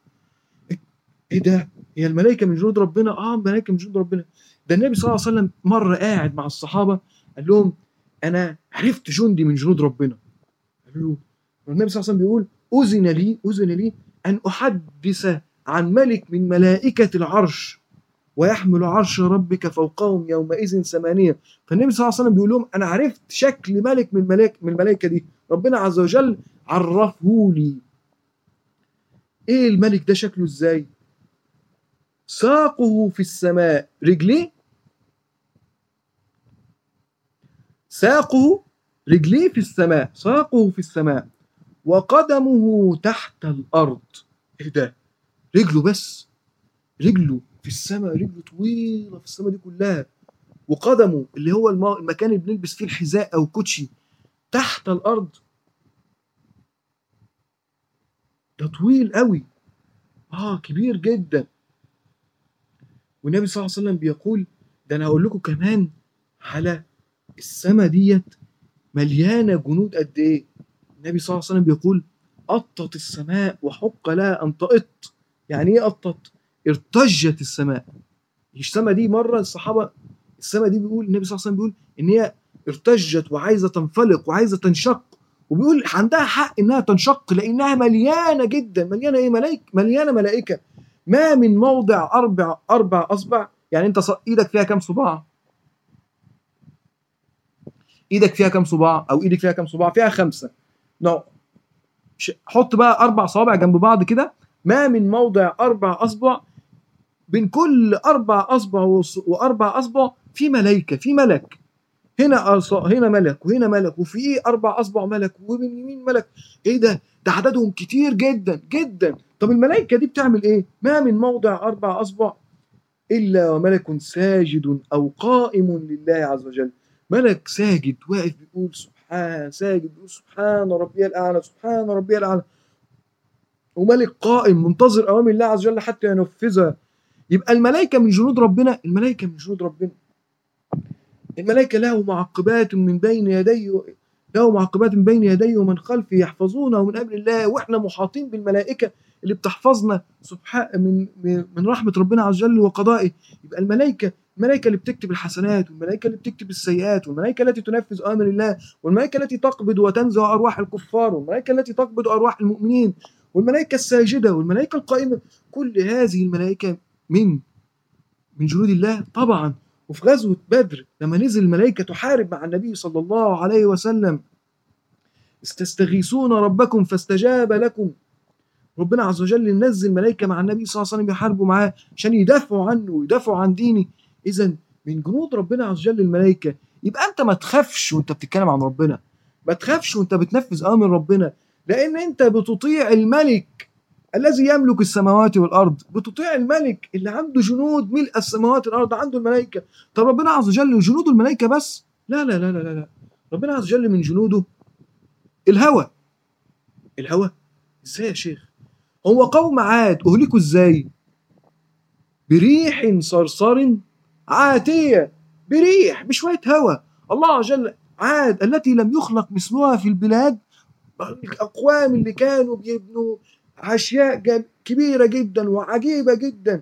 ايه ده؟ هي الملائكه من جنود ربنا؟ اه الملائكه من جنود ربنا. ده النبي صلى الله عليه وسلم مره قاعد مع الصحابه قال لهم انا عرفت جندي من جنود ربنا. قالوا له النبي صلى الله عليه وسلم بيقول اذن لي اذن لي ان احدث عن ملك من ملائكه العرش ويحمل عرش ربك فوقهم يومئذ ثمانيه. فالنبي صلى الله عليه وسلم بيقول لهم انا عرفت شكل ملك من الملائكه من الملائكه دي، ربنا عز وجل عرفه لي. ايه الملك ده شكله ازاي؟ ساقه في السماء، رجليه ساقه رجليه في السماء، ساقه في السماء وقدمه تحت الأرض. ايه ده؟ رجله بس، رجله في السماء، رجله طويلة في السماء دي كلها، وقدمه اللي هو المكان اللي بنلبس فيه الحذاء أو كوتشي تحت الأرض. ده طويل قوي، اه كبير جدا. والنبي صلى الله عليه وسلم بيقول ده انا هقول لكم كمان على السماء ديت مليانه جنود قد ايه. النبي صلى الله عليه وسلم بيقول أطت السماء وحق لها أن تأط. يعني إيه أطت؟ ارتجت السماء. السماء دي مرة الصحابة، السماء دي بيقول النبي صلى الله عليه وسلم بيقول إن هي ارتجت وعايزة تنفلق وعايزة تنشق، وبيقول عندها حق إنها تنشق لأنها مليانة جدا. مليانة إيه؟ ملائكة، مليانة ملائكة. ما من موضع أربع أربع أصبع. يعني أنت إيدك فيها كام صباع؟ إيدك فيها كام صباع؟ أو إيدك فيها كام صباع؟ فيها خمسة. نو حط بقى اربع صوابع جنب بعض كده. ما من موضع اربع اصبع، بين كل اربع اصبع واربع اصبع في ملائكه، في ملك. هنا هنا ملك وهنا ملك وفي ايه اربع اصبع ملك ومن يمين ملك. ايه ده؟ ده عددهم كتير جدا جدا. طب الملائكه دي بتعمل ايه؟ ما من موضع اربع اصبع الا وملك ساجد او قائم لله عز وجل. ملك ساجد واقف بيقول سبحان، ساجد بيقول سبحان ربي الاعلى، سبحان ربي الاعلى. وملك قائم منتظر اوامر الله عز وجل حتى ينفذها. يبقى الملائكه من جنود ربنا، الملائكه من جنود ربنا. الملائكه له معقبات من بين يديه، له معقبات من بين يديه ومن خلفه يحفظونه من امر الله. واحنا محاطين بالملائكه اللي بتحفظنا سبحان من من رحمه ربنا عز وجل وقضائه. يبقى الملائكه، الملائكه اللي بتكتب الحسنات، والملائكه اللي بتكتب السيئات، والملائكه التي تنفذ اوامر الله، والملائكه التي تقبض وتنزع ارواح الكفار، والملائكه التي تقبض ارواح المؤمنين، والملائكه الساجده، والملائكه القائمه. كل هذه الملائكه من من جنود الله طبعا. وفي غزوة بدر لما نزل الملائكة تحارب مع النبي صلى الله عليه وسلم، استستغيثون ربكم فاستجاب لكم، ربنا عز وجل نزل ملائكة مع النبي صلى الله عليه وسلم يحاربوا معاه عشان يدافعوا عنه ويدافعوا عن دينه. إذا من جنود ربنا عز وجل الملائكة. يبقى أنت ما تخافش وأنت بتتكلم عن ربنا، ما تخافش وأنت بتنفذ أمر ربنا، لأن أنت بتطيع الملك الذي يملك السماوات والأرض، بتطيع الملك اللي عنده جنود ملء السماوات والأرض، عنده الملائكة. طب ربنا عز وجل جنوده الملائكة بس؟ لا لا لا لا لا، ربنا عز وجل من جنوده الهوى. الهوى ازاي يا شيخ؟ هو قوم عاد أهلكوا ازاي؟ بريح صرصر عاتية، بريح بشوية هوى. الله عز وجل عاد التي لم يخلق مثلها في البلاد، الأقوام اللي كانوا بيبنوا أشياء كبيرة جدا وعجيبة جدا،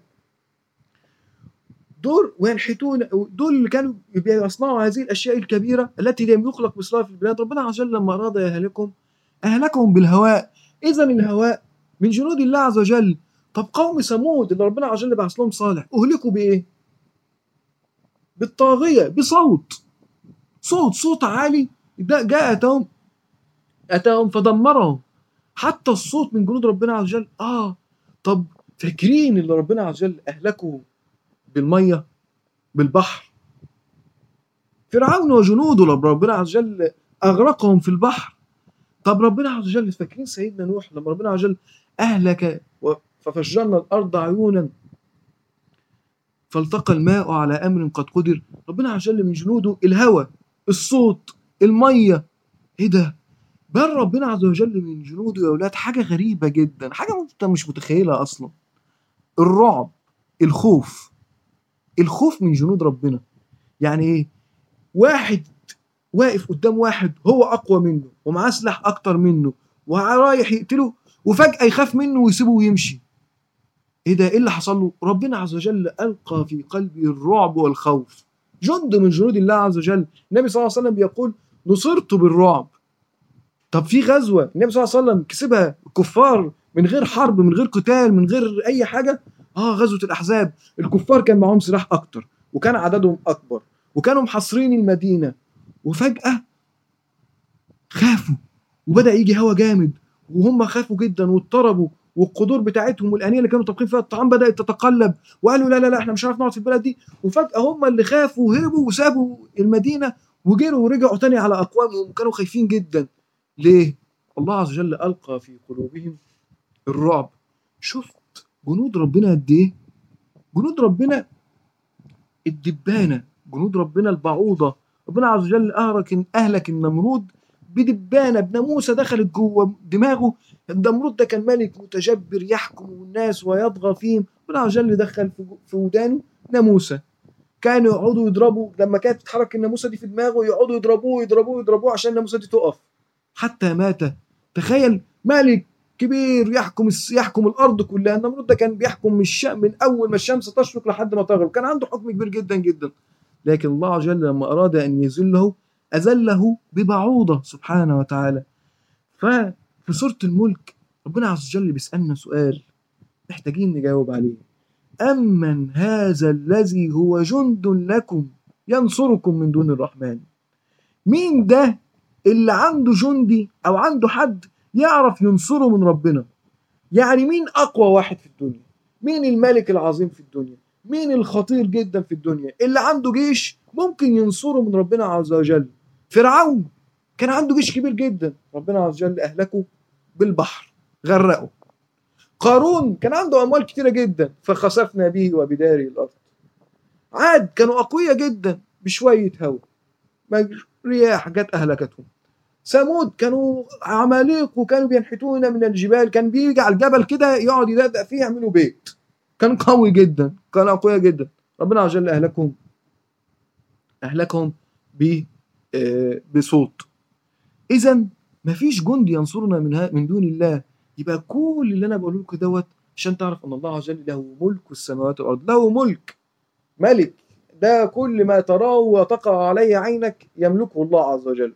دول وينحتون، دول اللي كانوا بيصنعوا هذه الأشياء الكبيرة التي لم يخلق مثلها في البلاد. ربنا عز وجل لما أراد يهلكهم أهلكهم بالهواء. إذا الهواء من جنود الله عز وجل. طب قوم ثمود اللي ربنا عز وجل بعث لهم صالح أهلكوا بإيه؟ بالطاغية، بصوت، صوت صوت عالي جاء أتاهم أتاهم فدمرهم. حتى الصوت من جنود ربنا عز وجل. آه طب فاكرين اللي ربنا عز وجل أهلكوا بالمية، بالبحر؟ فرعون وجنوده ربنا عز وجل أغرقهم في البحر. طب ربنا عز وجل فاكرين سيدنا نوح لما ربنا عز وجل أهلك ففجرنا الأرض عيونا فالتقى الماء على أمر قد قدر. ربنا عز وجل من جنوده الهوى، الصوت، المية. إيه ده؟ بل ربنا عز وجل من جنوده يا أولاد حاجة غريبة جدا، حاجة أنت مش متخيلها أصلا. الرعب، الخوف. الخوف من جنود ربنا. يعني إيه؟ واحد واقف قدام واحد هو أقوى منه ومعاه سلاح أكتر منه ورايح يقتله، وفجأة يخاف منه ويسيبه ويمشي. إيه ده؟ إيه اللي حصل له؟ ربنا عز وجل ألقى في قلبه الرعب والخوف. جند من جنود الله عز وجل. النبي صلى الله عليه وسلم بيقول نصرت بالرعب. طب في غزوة النبي صلى الله عليه وسلم كسبها الكفار من غير حرب، من غير قتال، من غير أي حاجة. آه غزوة الأحزاب. الكفار كان معهم سلاح أكتر وكان عددهم أكبر وكانوا محاصرين المدينة، وفجأة خافوا وبدأ يجي هوا جامد وهم خافوا جدا واضطربوا، والقدور بتاعتهم والآنية اللي كانوا طابخين فيها الطعام بدأت تتقلب، وقالوا لا لا لا احنا مش هنعرف نقعد في البلد دي. وفجأة هم اللي خافوا وهربوا وسابوا المدينة وجروا ورجعوا تاني على أقوامهم وكانوا خايفين جدا. ليه؟ الله عز وجل ألقى في قلوبهم الرعب. شفت جنود ربنا قد إيه؟ جنود ربنا الدبانة، جنود ربنا البعوضة. ربنا عز وجل أهلك أهلك النمرود بدبانة، بناموسة دخلت جوه دماغه. النمرود ده كان ملك متجبر يحكم الناس ويطغى فيهم. ربنا عز وجل دخل في ودانه ناموسة. كانوا يقعدوا يضربوا لما كانت تتحرك الناموسة دي في دماغه، يقعدوا يضربوه يضربوه يضربوه عشان الناموسة دي تقف حتى مات. تخيل ملك كبير يحكم يحكم الارض كلها. النمرود ده كان بيحكم من الشام من اول ما الشمس تشرق لحد ما تغرب، كان عنده حكم كبير جدا جدا. لكن الله عز وجل لما اراد ان يذله اذله ببعوضه سبحانه وتعالى. ففي سوره الملك ربنا عز وجل بيسالنا سؤال محتاجين نجاوب عليه. امن هذا الذي هو جند لكم ينصركم من دون الرحمن؟ مين ده اللي عنده جندي او عنده حد يعرف ينصره من ربنا؟ يعني مين اقوى واحد في الدنيا؟ مين الملك العظيم في الدنيا؟ مين الخطير جدا في الدنيا اللي عنده جيش ممكن ينصره من ربنا عز وجل؟ فرعون كان عنده جيش كبير جدا، ربنا عز وجل اهلكه بالبحر، غرقه. قارون كان عنده اموال كتيره جدا فخسفنا به وبداره الارض. عاد كانوا اقوياء جدا بشويه هواء، رياح جت اهلكتهم. ثمود كانوا عماليق وكانوا بينحتون من الجبال، كان بيجي على الجبل كده يقعد يدقدق فيه يعملوا بيت. كان قوي جدا، كان اقوياء جدا. ربنا عز وجل اهلكهم اهلكهم ب بصوت. اذا مفيش جند ينصرنا من من دون الله. يبقى كل اللي انا بقوله لكم دوت عشان تعرف ان الله عز وجل له ملك السماوات والارض، له ملك، ملك. ده كل ما تراه وتقع عليه عينك يملكه الله عز وجل.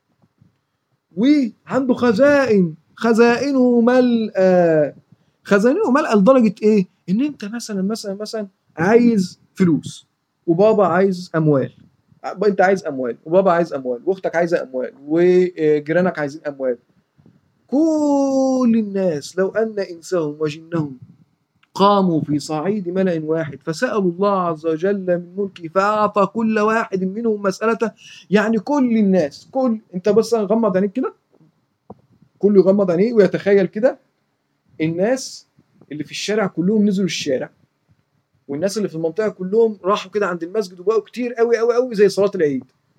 وعنده خزائن، خزائنه ملأى، خزائنه ملأى لدرجة ايه؟ ان انت مثلا مثلا مثلا عايز فلوس، وبابا عايز اموال، انت عايز اموال، وبابا عايز اموال، واختك عايزه اموال، وجيرانك عايزين اموال. كل الناس لو ان انسهم وجنهم قاموا في صعيد ملأ واحد فسألوا الله عز وجل من ملكه فأعطى كل واحد منهم مسألته، يعني كل الناس، كل انت بس غمض عينيك كده، كله يغمض عينيه ويتخيل كده الناس اللي في الشارع كلهم نزلوا الشارع، والناس اللي في المنطقه كلهم راحوا كده عند المسجد وبقوا كتير قوي قوي قوي زي صلاه العيد،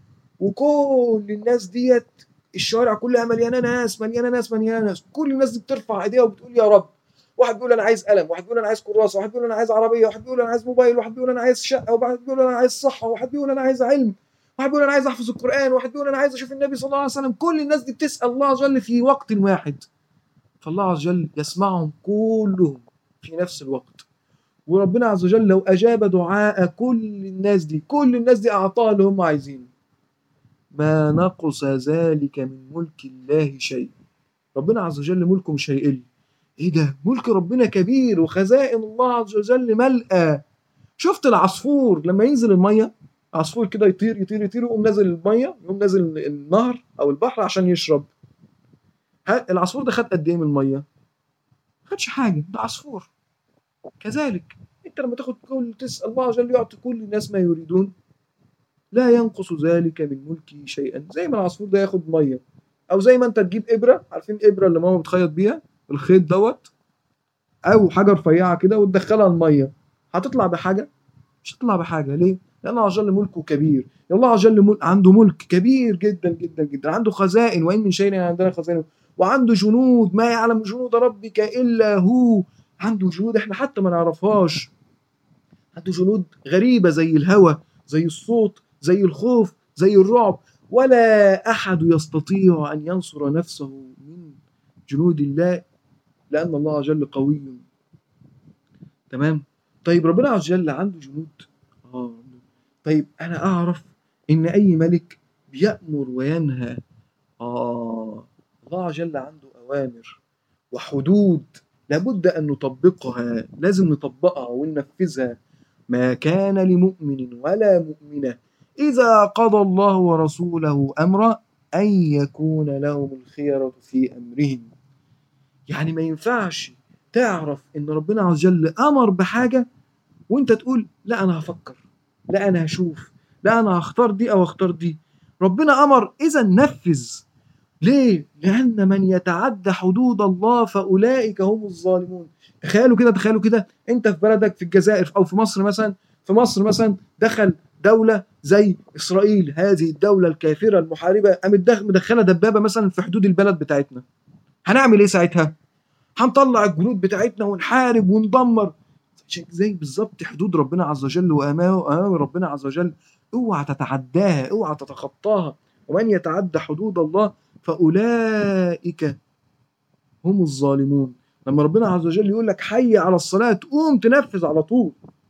وكل الناس ديت الشوارع كلها مليانه ناس مليانه ناس مليانه ناس، كل الناس دي بترفع ايديها وبتقول يا رب. واحد بيقول انا عايز قلم، واحد بيقول انا عايز كراسه، واحد بيقول انا عايز عربيه، واحد بيقول انا عايز موبايل، واحد بيقول انا عايز شقه، واحد بيقول انا عايز صحه، واحد بيقول انا عايز علم، واحد بيقول انا عايز احفظ القران، واحد بيقول انا عايز اشوف النبي صلى الله عليه وسلم. كل الناس دي بتسال الله عز وجل في وقت واحد، فالله عز وجل يسمعهم كلهم في نفس الوقت. وربنا عز وجل لو أجاب دعاء كل الناس دي، كل الناس دي أعطاها اللي هم عايزينه، ما نقص ذلك من ملك الله شيء. ربنا عز وجل ملكه مش هيقل. ايه ده؟ ملك ربنا كبير وخزائن الله عز وجل ملأى. شفت العصفور لما ينزل المية، عصفور كده يطير يطير يطير يقوم نازل المية، يقوم نازل النهر أو البحر عشان يشرب. العصفور ده خد قد إيه من المية؟ ما خدش حاجة، ده عصفور. كذلك انت لما تاخد كل تسأل الله عز وجل يعطي كل الناس ما يريدون، لا ينقص ذلك من ملكه شيئا. زي ما العصفور ده ياخد ميه، او زي ما انت تجيب ابره، عارفين الابره اللي ماما بتخيط بيها الخيط دوت، او حاجه رفيعه كده وتدخلها الميه، هتطلع بحاجه؟ مش هتطلع بحاجه. ليه؟ لان الله عز وجل ملكه كبير. الله عز وجل ملك عنده ملك كبير جدا جدا جدا، عنده خزائن، وان من شيء عندنا خزائنه، وعنده جنود ما يعلم جنود ربك الا هو. عنده جنود احنا حتى ما نعرفهاش، عنده جنود غريبه زي الهوى، زي الصوت، زي الخوف، زي الرعب. ولا احد يستطيع ان ينصر نفسه من جنود الله، لان الله عز وجل قوي. تمام. طيب ربنا عز وجل عنده جنود. اه طيب انا اعرف ان اي ملك بيأمر وينهى. اه الله عز وجل عنده اوامر وحدود لابد ان نطبقها، لازم نطبقها وننفذها. ما كان لمؤمن ولا مؤمنة إذا قضى الله ورسوله أمرا أن يكون لهم الخيرة في أمرهم. يعني ما ينفعش تعرف إن ربنا عز وجل أمر بحاجة وإنت تقول لا أنا هفكر، لا أنا هشوف، لا أنا هختار دي أو هختار دي. ربنا أمر إذا نفذ. ليه؟ لأن من يتعدى حدود الله فأولئك هم الظالمون. تخيلوا كده، تخيلوا كده أنت في بلدك في الجزائر أو في مصر مثلا، في مصر مثلا دخل دولة زي إسرائيل، هذه الدولة الكافرة المحاربة، قامت مدخلة دبابة مثلا في حدود البلد بتاعتنا. هنعمل إيه ساعتها؟ هنطلع الجنود بتاعتنا ونحارب وندمر. زي بالظبط حدود ربنا عز وجل وأمام ربنا عز وجل، اوعى تتعداها، اوعى تتخطاها. ومن يتعدى حدود الله فأولئك هم الظالمون. لما ربنا عز وجل يقول لك حي على الصلاة تقوم تنفذ على طول.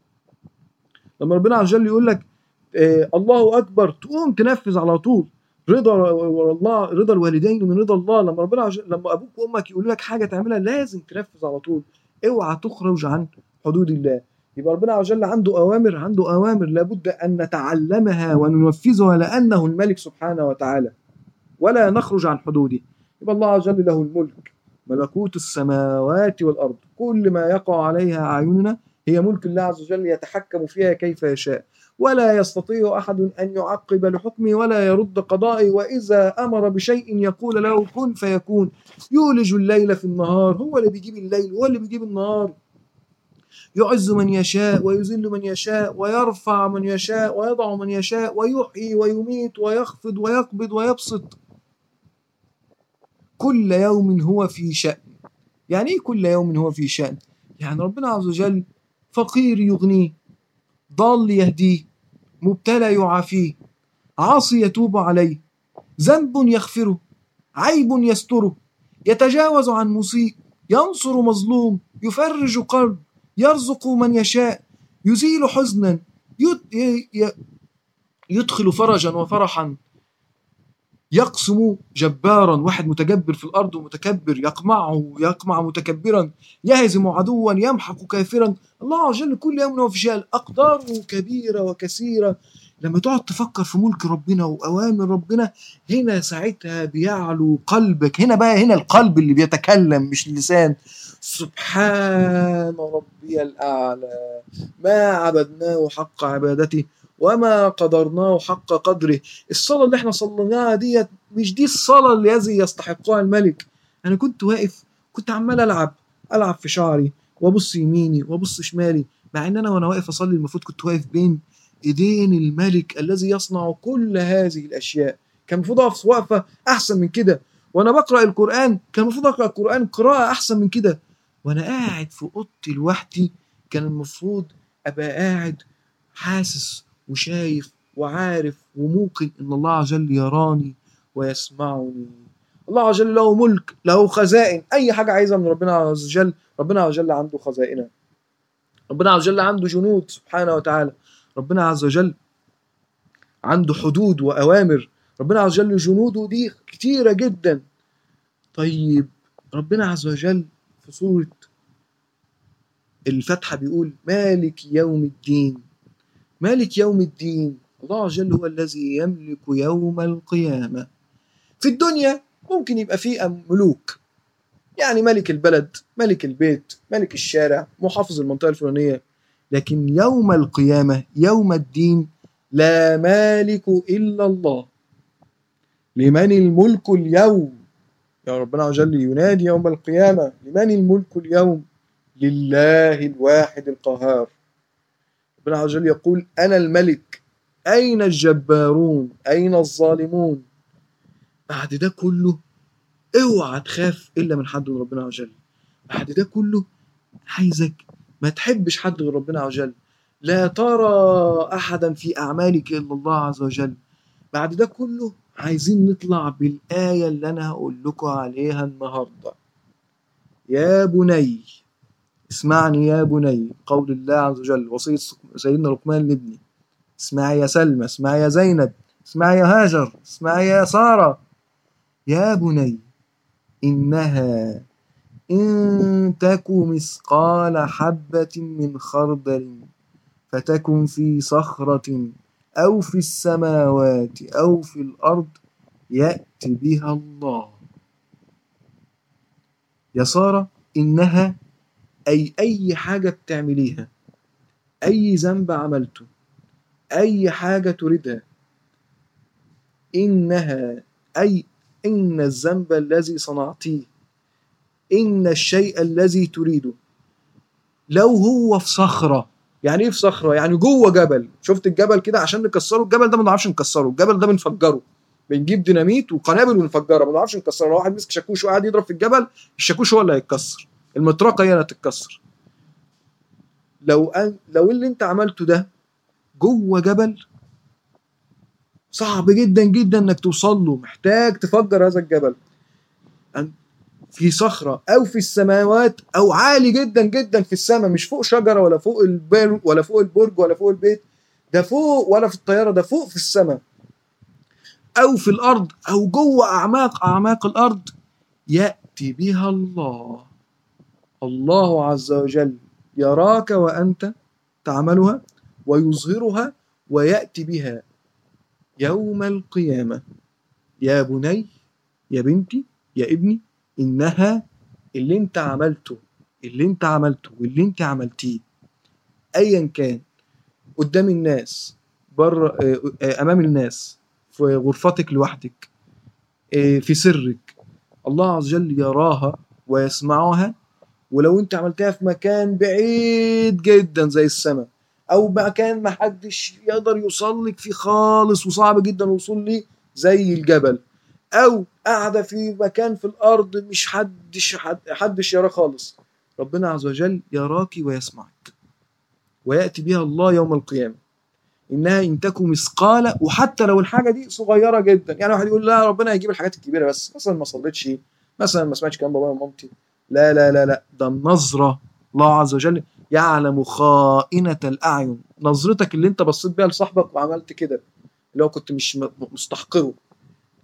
لما ربنا عز وجل يقول لك آه الله أكبر تقوم تنفذ على طول. رضا الله، رضا الوالدين من رضا الله. لما ربنا عز وجل، لما أبوك وأمك يقول لك حاجة تعملها لازم تنفذ على طول، اوعى تخرج عن حدود الله. يبقى ربنا عز وجل عنده أوامر، عنده أوامر لابد أن نتعلمها وننفذها لأنه الملك سبحانه وتعالى، ولا نخرج عن حدوده. يبقى الله عز وجل له الملك، ملكوت السماوات والأرض، كل ما يقع عليها أعيننا هي ملك الله عز وجل يتحكم فيها كيف يشاء، ولا يستطيع أحد أن يعقب لحكمه ولا يرد قضائه. وإذا أمر بشيء يقول له كن فيكون. يولج الليل في النهار، هو اللي بيجيب الليل هو اللي بيجيب النهار. يعز من يشاء ويذل من يشاء، ويرفع من يشاء ويضع من يشاء، ويحيي ويميت ويخفض ويقبض ويبسط. كل يوم هو في شأن. يعني ايه كل يوم هو في شأن؟ يعني ربنا عز وجل فقير يغنيه، ضال يهديه، مبتلى يعافيه، عاصي يتوب عليه، ذنب يغفره، عيب يستره، يتجاوز عن مسيء، ينصر مظلوم، يفرج قلب، يرزق من يشاء، يزيل حزنا، يدخل فرجا وفرحا، يقسم جبارا، واحد متجبر في الأرض ومتكبر، يقمعه يقمع متكبرا، يهزم عدوا يمحق كافرا. الله عز وجل كل يوم وفي شأن، أقداره كبيرة وكثيرة. لما تقعد تفكر في ملك ربنا وأوامر ربنا، هنا ساعتها بيعلو قلبك. هنا بقى هنا القلب اللي بيتكلم مش اللسان. سبحان ربي الأعلى ما عبدناه حق عبادته وما قدرناه حق قدره. الصلاة اللي احنا صليناها ديت مش دي الصلاة الذي يستحقها الملك. أنا كنت واقف، كنت عمال ألعب ألعب في شعري وأبص يميني وأبص شمالي، مع إن أنا وأنا واقف أصلي المفروض كنت واقف بين إيدين الملك الذي يصنع كل هذه الأشياء. كان المفروض أقف وقفة أحسن من كده. وأنا بقرأ القرآن كان المفروض أقرأ القرآن قراءة أحسن من كده. وأنا قاعد في أوضتي لوحدي كان المفروض أبقى قاعد حاسس وشايف وعارف وموقن إن الله عز وجل يراني ويسمعني. الله عز وجل له ملك، له خزائن. أي حاجة عايزها من ربنا عز وجل، ربنا عز وجل عنده خزائنها. ربنا عز وجل عنده جنود سبحانه وتعالى. ربنا عز وجل عنده حدود وأوامر. ربنا عز وجل جنوده دي كتيرة جدا. طيب ربنا عز وجل في سورة الفتحة بيقول مالك يوم الدين. مالك يوم الدين، الله عز وجل هو الذي يملك يوم القيامة. في الدنيا ممكن يبقى فيه ملوك، يعني ملك البلد، ملك البيت، ملك الشارع، محافظ المنطقة الفلانية. لكن يوم القيامة يوم الدين لا مالك إلا الله. لمن الملك اليوم؟ يا ربنا عز وجل ينادي يوم القيامة لمن الملك اليوم؟ لله الواحد القهار. ربنا عز وجل يقول أنا الملك، أين الجبارون؟ أين الظالمون؟ بعد ده كله اوعى تخاف إلا من حد من ربنا عز وجل. بعد ده كله عايزك ما تحبش حد غير ربنا عز وجل. لا ترى أحدا في أعمالك إلا الله عز وجل. بعد ده كله عايزين نطلع بالآية اللي أنا هقول لكم عليها النهاردة. يا بني اسمعني يا بني، قول الله عز وجل، وصية سيدنا لقمان لابنه. اسمعي يا سلمى، اسمعي يا زينب، اسمعي يا هاجر، اسمعي يا سارة. يا بني إنها إن تك مثقال حبة من خردل فتكن في صخرة أو في السماوات أو في الأرض يأتي بها الله. يا سارة إنها أي أي حاجة بتعمليها، أي ذنب عملته، أي حاجة تريدها، إنها أي إن الذنب الذي صنعتيه، إن الشيء الذي تريده لو هو في صخرة. يعني إيه في صخرة؟ يعني جوه جبل. شفت الجبل كده عشان نكسره؟ الجبل ده ما نعرفش نكسره، الجبل ده بنفجره، بنجيب ديناميت وقنابل ونفجرها، ما نعرفش نكسره. لو واحد مسك شاكوش وقعد يضرب في الجبل، الشاكوش هو اللي هيتكسر، المطرقة هي اللي هتتكسر. لو أن لو اللي أنت عملته ده جوه جبل، صعب جدا جدا انك توصل له، محتاج تفجر هذا الجبل. في صخرة او في السماوات، او عالي جدا جدا في السماء، مش فوق شجرة ولا فوق البر ولا فوق البرج ولا فوق البيت، ده فوق، ولا في الطيارة، ده فوق في السماء. او في الارض، او جوه اعماق اعماق الارض، يأتي بها الله. الله عز وجل يراك وانت تعملها ويظهرها ويأتي بها يوم القيامة. يا بني، يا بنتي، يا ابني، إنها اللي انت عملته اللي انت عملته واللي انت عملتيه أيا كان، قدام الناس، بر أمام الناس، في غرفتك لوحدك، في سرك، الله عز وجل يراها ويسمعها. ولو انت عملتها في مكان بعيد جدا زي السماء، او مكان ما حدش يقدر يوصل لك فيه خالص وصعب جدا الوصول ليه زي الجبل، او قاعده في مكان في الارض مش حدش حد حدش يراه خالص، ربنا عز وجل يراك ويسمعك وياتي بها الله يوم القيامه. انها ان تكن مثقال، وحتى لو الحاجه دي صغيره جدا، يعني واحد يقول لا ربنا هيجيب الحاجات الكبيره بس، مثلا ما صليتش، مثلا ما سمعتش كلام بابايا ومامتي، لا لا لا لا، ده النظرة. الله عز وجل يعلم خائنة الأعين. نظرتك اللي انت بصيت بيها لصاحبك وعملت كده، اللي هو كنت مش مستحقره،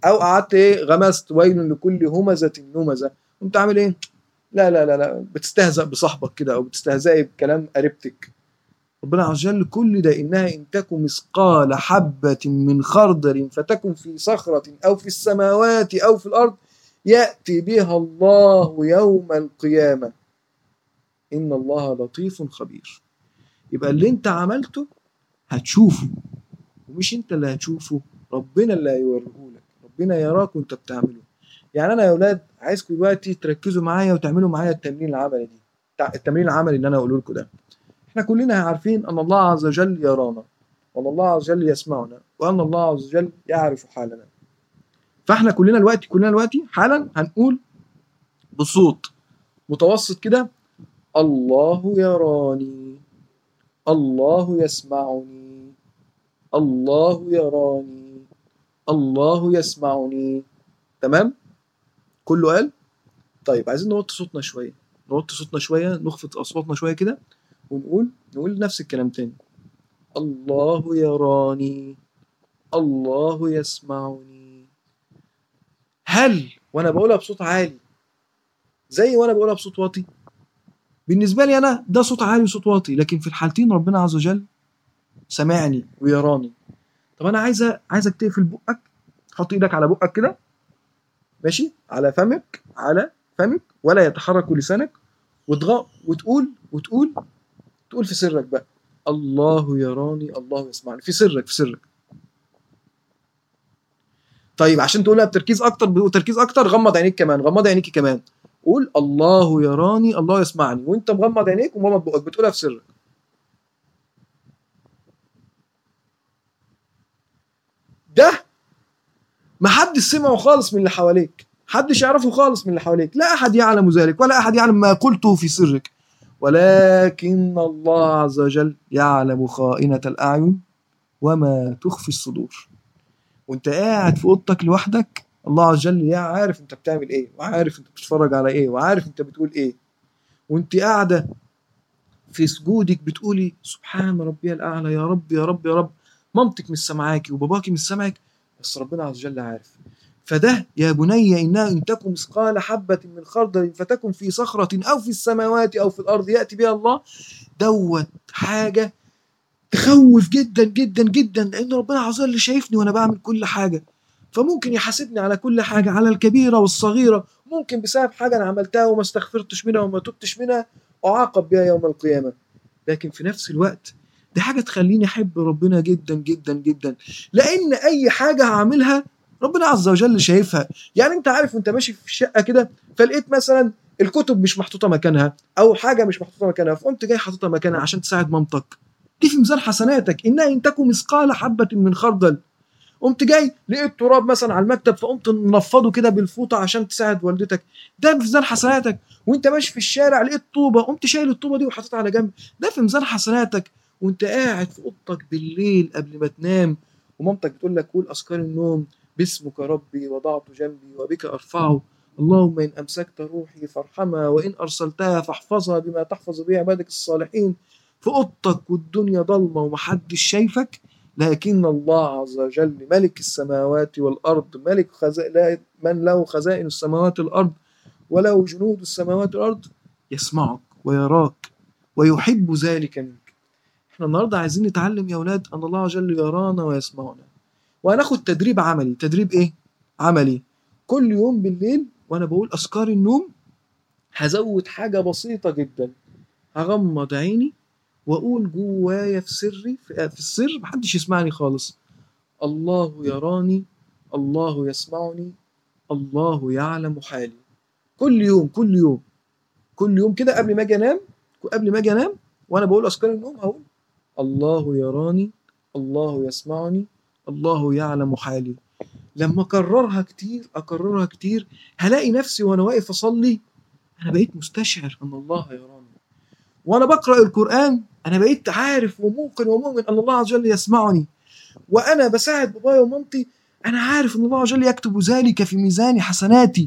او قعدت ايه غمست ويل لكل همزه لمزه، قمت عامل ايه؟ لا لا لا لا بتستهزأ بصاحبك كده او بتستهزئي بكلام قريبتك. ربنا عز وجل كل ده انها ان تكن مثقال حبه من خردل فتكن في صخره او في السماوات او في الارض ياتي بها الله يوم القيامه ان الله لطيف خبير. يبقى اللي انت عملته هتشوفه، ومش انت اللي هتشوفه، ربنا اللي هيوريهولك، ربنا يراك وانت بتعمله. يعني انا يا اولاد عايزكم دلوقتي تركزوا معايا وتعملوا معايا التمرين العملي دي، التمرين العملي اللي انا هقوله لكم ده. احنا كلنا عارفين ان الله عز وجل يرانا، وان الله عز وجل يسمعنا، وان الله عز وجل يعرف حالنا. فاحنا كلنا دلوقتي كلنا دلوقتي حالا هنقول بصوت متوسط كده: الله يراني، الله يسمعني، الله يراني، الله يسمعني. تمام؟ كله قال؟ طيب عايزين نوطي صوتنا شويه، نوطي صوتنا شويه، نخفض اصواتنا شويه كده، ونقول نقول نفس الكلام تاني: الله يراني، الله يسمعني. هل وانا بقولها بصوت عالي زي وانا بقولها بصوت واطي؟ بالنسبه لي انا ده صوت عالي وصوت واطي، لكن في الحالتين ربنا عز وجل سمعني ويراني. طب انا عايزه عايزك تقفل بقك، حط ايدك على بقك كده، ماشي، على فمك، على فمك، ولا يتحرك لسانك، وتغ... وتقول وتقول تقول في سرك بقى: الله يراني، الله يسمعني، في سرك في سرك. طيب عشان تقولها بتركيز اكتر بتركيز اكتر غمض عينيك كمان، غمض عينيك كمان، قول الله يراني، الله يسمعني، وانت مغمض عينيك ومغمض بقك بتقولها في سرك. ده محدش سمعه خالص من اللي حواليك، محدش يعرفه خالص من اللي حواليك، لا احد يعلم ذلك، ولا احد يعلم ما قلته في سرك، ولكن الله عز وجل يعلم خائنة الأعين وما تخفي الصدور. وانت قاعد في اوضتك لوحدك الله عز وجل عارف انت بتعمل ايه، وعارف انت بتتفرج على ايه، وعارف انت بتقول ايه. وانت قاعده في سجودك بتقولي سبحان ربي الاعلى، يا رب يا رب يا رب، مامتك مش سامعاكي وباباكي مش سامعك، بس ربنا عز وجل عارف. فده يا بني انها ان تكن مثقال حبه من خردل فتكن في صخره او في السماوات او في الارض ياتي بها الله، دوت حاجه تخوف جدا جدا جدا، لان ربنا عز وجل شايفني وانا بعمل كل حاجه، فممكن يحاسبني على كل حاجه، على الكبيره والصغيره، ممكن بسبب حاجه انا عملتها وما استغفرتش منها وما تبتش منها اعاقب بها يوم القيامه. لكن في نفس الوقت دي حاجه تخليني احب ربنا جدا جدا جدا، لان اي حاجه هعملها ربنا عز وجل شايفها. يعني انت عارف وانت ماشي في الشقه كده فلقيت مثلا الكتب مش محطوطه مكانها او حاجه مش محطوطه مكانها، فقمت جاي حاططها مكانها عشان تساعد مامتك، دي في ميزان حسناتك، انها ان تكن مثقال حبه من خردل. قمت جاي لقيت تراب مثلا على المكتب فقمت منفضه كده بالفوطه عشان تساعد والدتك، ده في ميزان حسناتك. وانت ماشي في الشارع لقيت طوبه قمت شايل الطوبه دي وحاططها على جنب، ده في ميزان حسناتك. وانت قاعد في اوضتك بالليل قبل ما تنام ومامتك بتقول لك قول اذكار النوم: باسمك ربي وضعت جنبي وبك ارفعه، اللهم ان امسكت روحي فارحمها وان ارسلتها فاحفظها بما تحفظ به عبادك الصالحين، في اوضتك والدنيا ضلمه ومحدش شايفك، لكن الله عز وجل ملك السماوات والارض، ملك خزائن من له خزائن السماوات والارض وله جنود السماوات والارض، يسمعك ويراك ويحب ذلك منك. احنا النهارده عايزين نتعلم يا اولاد ان الله عز وجل يرانا ويسمعنا، وهناخد تدريب عملي. تدريب ايه عملي؟ كل يوم بالليل وانا بقول اذكار النوم هزود حاجه بسيطه جدا، هغمض عيني واقول جوايا في سري في السر محدش يسمعني خالص: الله يراني، الله يسمعني، الله يعلم حالي. كل يوم كل يوم كل يوم كده قبل ما اجي انام، قبل ما اجي انام وانا بقول اذكار النوم هقول الله يراني، الله يسمعني، الله يعلم حالي. لما اكررها كتير اكررها كتير هلاقي نفسي وانا واقف اصلي انا بقيت مستشعر ان الله يراني، وانا بقرا القران انا بقيت عارف وموقن ومؤمن ان الله عز وجل يسمعني، وانا بساعد بابايا ومامتي انا عارف ان الله عز وجل يكتب ذلك في ميزان حسناتي.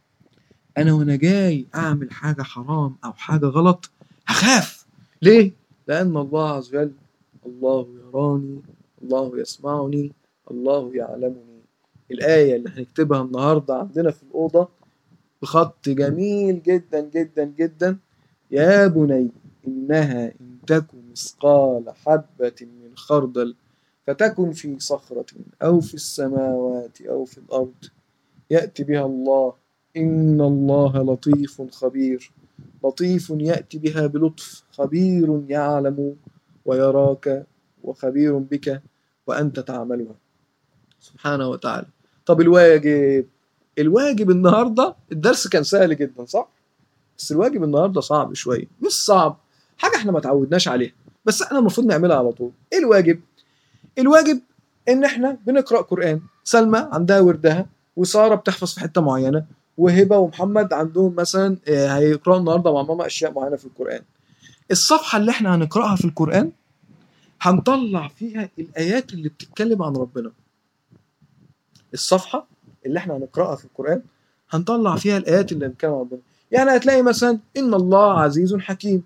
انا وانا جاي اعمل حاجه حرام او حاجه غلط هخاف. ليه؟ لان الله عز وجل الله يراني، الله يسمعني، الله يعلمني. الآية اللي هنكتبها النهاردة عندنا في الأوضة بخط جميل جدا جدا جدا: يا بني إنها إن تكن مثقال حبة من خردل فتكن في صخرة أو في السماوات أو في الأرض يأتي بها الله إن الله لطيف خبير. لطيف يأتي بها بلطف، خبير يعلم ويراك وخبير بك وأنت تعملها سبحانه وتعالى. طب الواجب، الواجب النهاردة الدرس كان سهل جدا صح؟ بس الواجب النهاردة صعب شوية. مش صعب، حاجة احنا ما تعودناش عليها بس احنا المفروض نعملها على طول. ايه الواجب؟ الواجب ان احنا بنقرأ قرآن. سلمى عندها وردها، وسارة بتحفظ في حتة معينة، وهبة ومحمد عندهم مثلا هيقرأوا النهاردة مع ماما أشياء معينة في القرآن. الصفحة اللي احنا هنقرأها في القرآن هنطلع فيها الآيات اللي بتتكلم عن ربنا. الصفحة اللي احنا هنقرأها في القرآن هنطلع فيها الآيات اللي بتتكلم عن ربنا. يعني هتلاقي مثلا إن الله عزيز حكيم،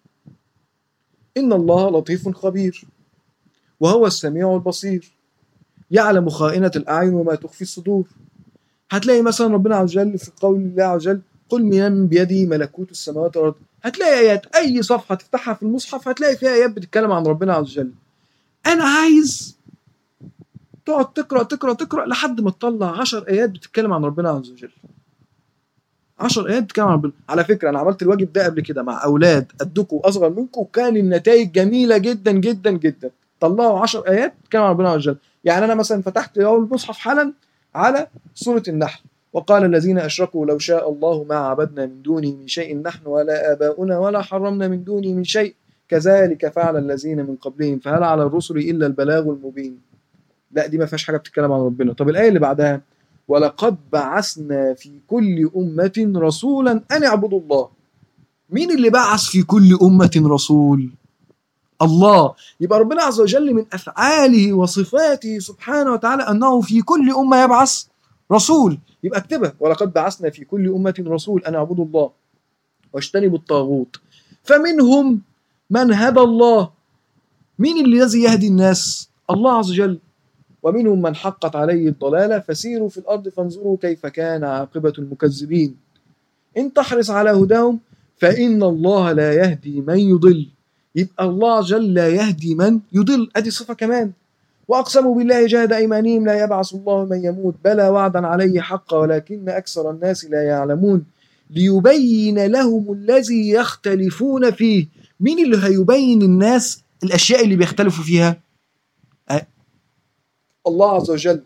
إن الله لطيف خبير، وهو السميع البصير، يعلم خائنة الأعين وما تخفي الصدور. هتلاقي مثلا ربنا عز وجل في قول الله عز وجل: قل من بيده ملكوت السماوات والأرض. هتلاقي آيات، أي صفحة تفتحها في المصحف هتلاقي فيها آيات بتتكلم عن ربنا عز وجل. أنا عايز تقعد تقرأ تقرأ تقرأ لحد ما تطلع عشر آيات بتتكلم عن ربنا عز وجل. عشر آيات بتتكلم عن ربنا. على فكرة أنا عملت الواجب ده قبل كده مع أولاد قدكم وأصغر منكم، وكان النتائج جميلة جدا جدا جدا. طلعوا عشر آيات بتتكلم عن ربنا عز وجل. يعني أنا مثلا فتحت أول المصحف حالا على سورة النحل: وقال الذين أشركوا لو شاء الله ما عبدنا من دونه من شيء نحن ولا آباؤنا ولا حرمنا من دونه من شيء كذلك فعل الذين من قبلهم فهل على الرسل إلا البلاغ المبين. لا دي ما فيهاش حاجة بتتكلم عن ربنا. طب الآية اللي بعدها: ولقد بعثنا في كل أمة رسولا أن اعبدوا الله. مين اللي بعث في كل أمة رسول؟ الله. يبقى ربنا عز وجل من أفعاله وصفاته سبحانه وتعالى أنه في كل أمة يبعث رسول. يبقى اكتبها: ولقد بعثنا في كل أمة رسول أن اعبدوا الله واجتنبوا الطاغوت فمنهم من هدى الله. مين الذي يهدي الناس؟ الله عز وجل. ومنهم من حقت عليه الضلالة فسيروا في الأرض فانظروا كيف كان عاقبة المكذبين. إن تحرص على هداهم فإن الله لا يهدي من يضل. يبقى الله عز وجل لا يهدي من يضل، أدي صفة كمان. وأقسموا بالله جهد أيمانهم لا يبعث الله من يموت بلى وعدا عليه حقا ولكن أكثر الناس لا يعلمون ليبين لهم الذي يختلفون فيه. مين اللي هيبين الناس الأشياء اللي بيختلفوا فيها؟ أه؟ الله عز وجل.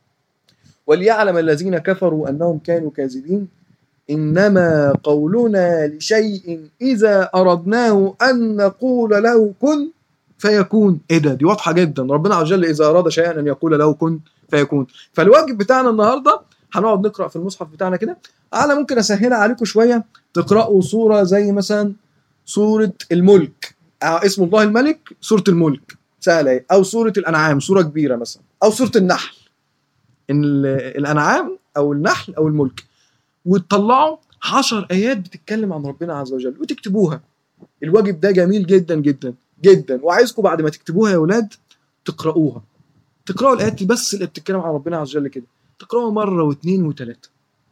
وليعلم الذين كفروا أنهم كانوا كاذبين إنما قولنا لشيء إذا أردناه أن نقول له كن فيكون. إيه ده؟ دي واضحة جدا. ربنا عز وجل إذا أراد شيئا أن يقول له كن فيكون. فالواجب بتاعنا النهاردة هنقعد نقرأ في المصحف بتاعنا كده. أنا ممكن أسهلها عليكم شوية، تقرأوا سورة زي مثلا سورة الملك، اسم الله الملك سورة الملك سهلة، أو سورة الأنعام سورة كبيرة مثلا، أو سورة النحل، الأنعام أو النحل أو الملك، وتطلعوا عشر آيات بتتكلم عن ربنا عز وجل وتكتبوها. الواجب ده جميل جدا جدا جدا، وعايزكم بعد ما تكتبوها يا ولاد تقرأوها. تقرأوا الآيات دي بس اللي بتتكلم عن ربنا عز وجل كده، تقرأوها مرة واثنين وثلاثة،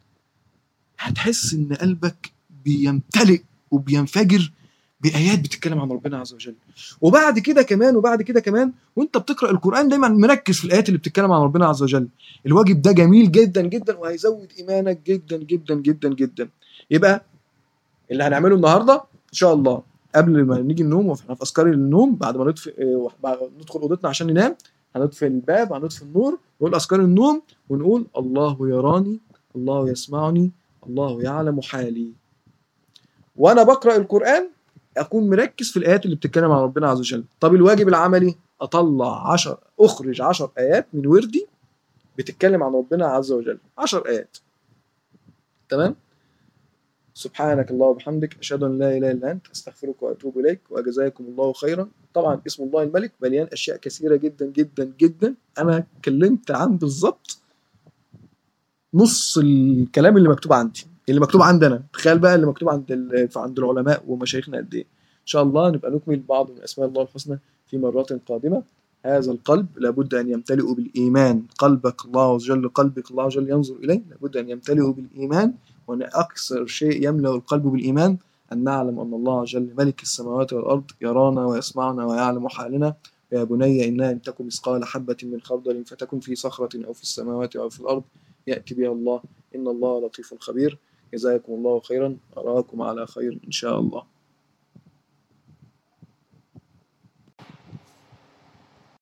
هتحس إن قلبك بيمتلئ وبينفجر بآيات بتتكلم عن ربنا عز وجل. وبعد كده كمان وبعد كده كمان وانت بتقرأ القرآن دايما مركز في الآيات اللي بتتكلم عن ربنا عز وجل. الواجب ده جميل جدا جدا وهيزود إيمانك جدا جدا جدا جدا. يبقى اللي هنعمله النهاردة إن شاء الله قبل ما نيجي النوم، واحنا في أذكار النوم بعد ما نطفئ ندخل أوضتنا عشان ننام، هنطفئ الباب، هنطفئ النور، نقول أذكار النوم ونقول: الله يراني، الله يسمعني، الله يعلم حالي. وأنا بقرأ القرآن أكون مركز في الآيات اللي بتتكلم عن ربنا عز وجل. طب الواجب العملي أطلع عشر أخرج عشر آيات من وردي بتتكلم عن ربنا عز وجل، عشر آيات. تمام؟ سبحانك الله وبحمدك أشهد أن لا إله إلا أنت أستغفرك وأتوب إليك وجزاكم الله خيرا. طبعا اسم الله الملك مليان أشياء كثيرة جدا جدا جدا. أنا اتكلمت عن بالظبط نص الكلام اللي مكتوب عندي، اللي مكتوب عندنا. تخيل بقى اللي مكتوب عند عند العلماء ومشايخنا قد ايه. ان شاء الله نبقى نكمل بعض من اسماء الله الحسنى في مرات قادمه. هذا القلب لابد أن يمتلئ بالإيمان. قلبك الله عز وجل، قلبك الله عز وجل ينظر إليه، لابد أن يمتلئ بالإيمان. وأن أكثر شيء يملأ القلب بالإيمان أن نعلم أن الله عز وجل ملك السماوات والأرض، يرانا ويسمعنا ويعلم حالنا. يا بني إنها إن تكن مثقال حبة من خردل فتكن في صخرة أو في السماوات أو في الأرض يأتي بها الله، إن الله لطيف خبير. جزاكم الله خيرا، أراكم على خير إن شاء الله.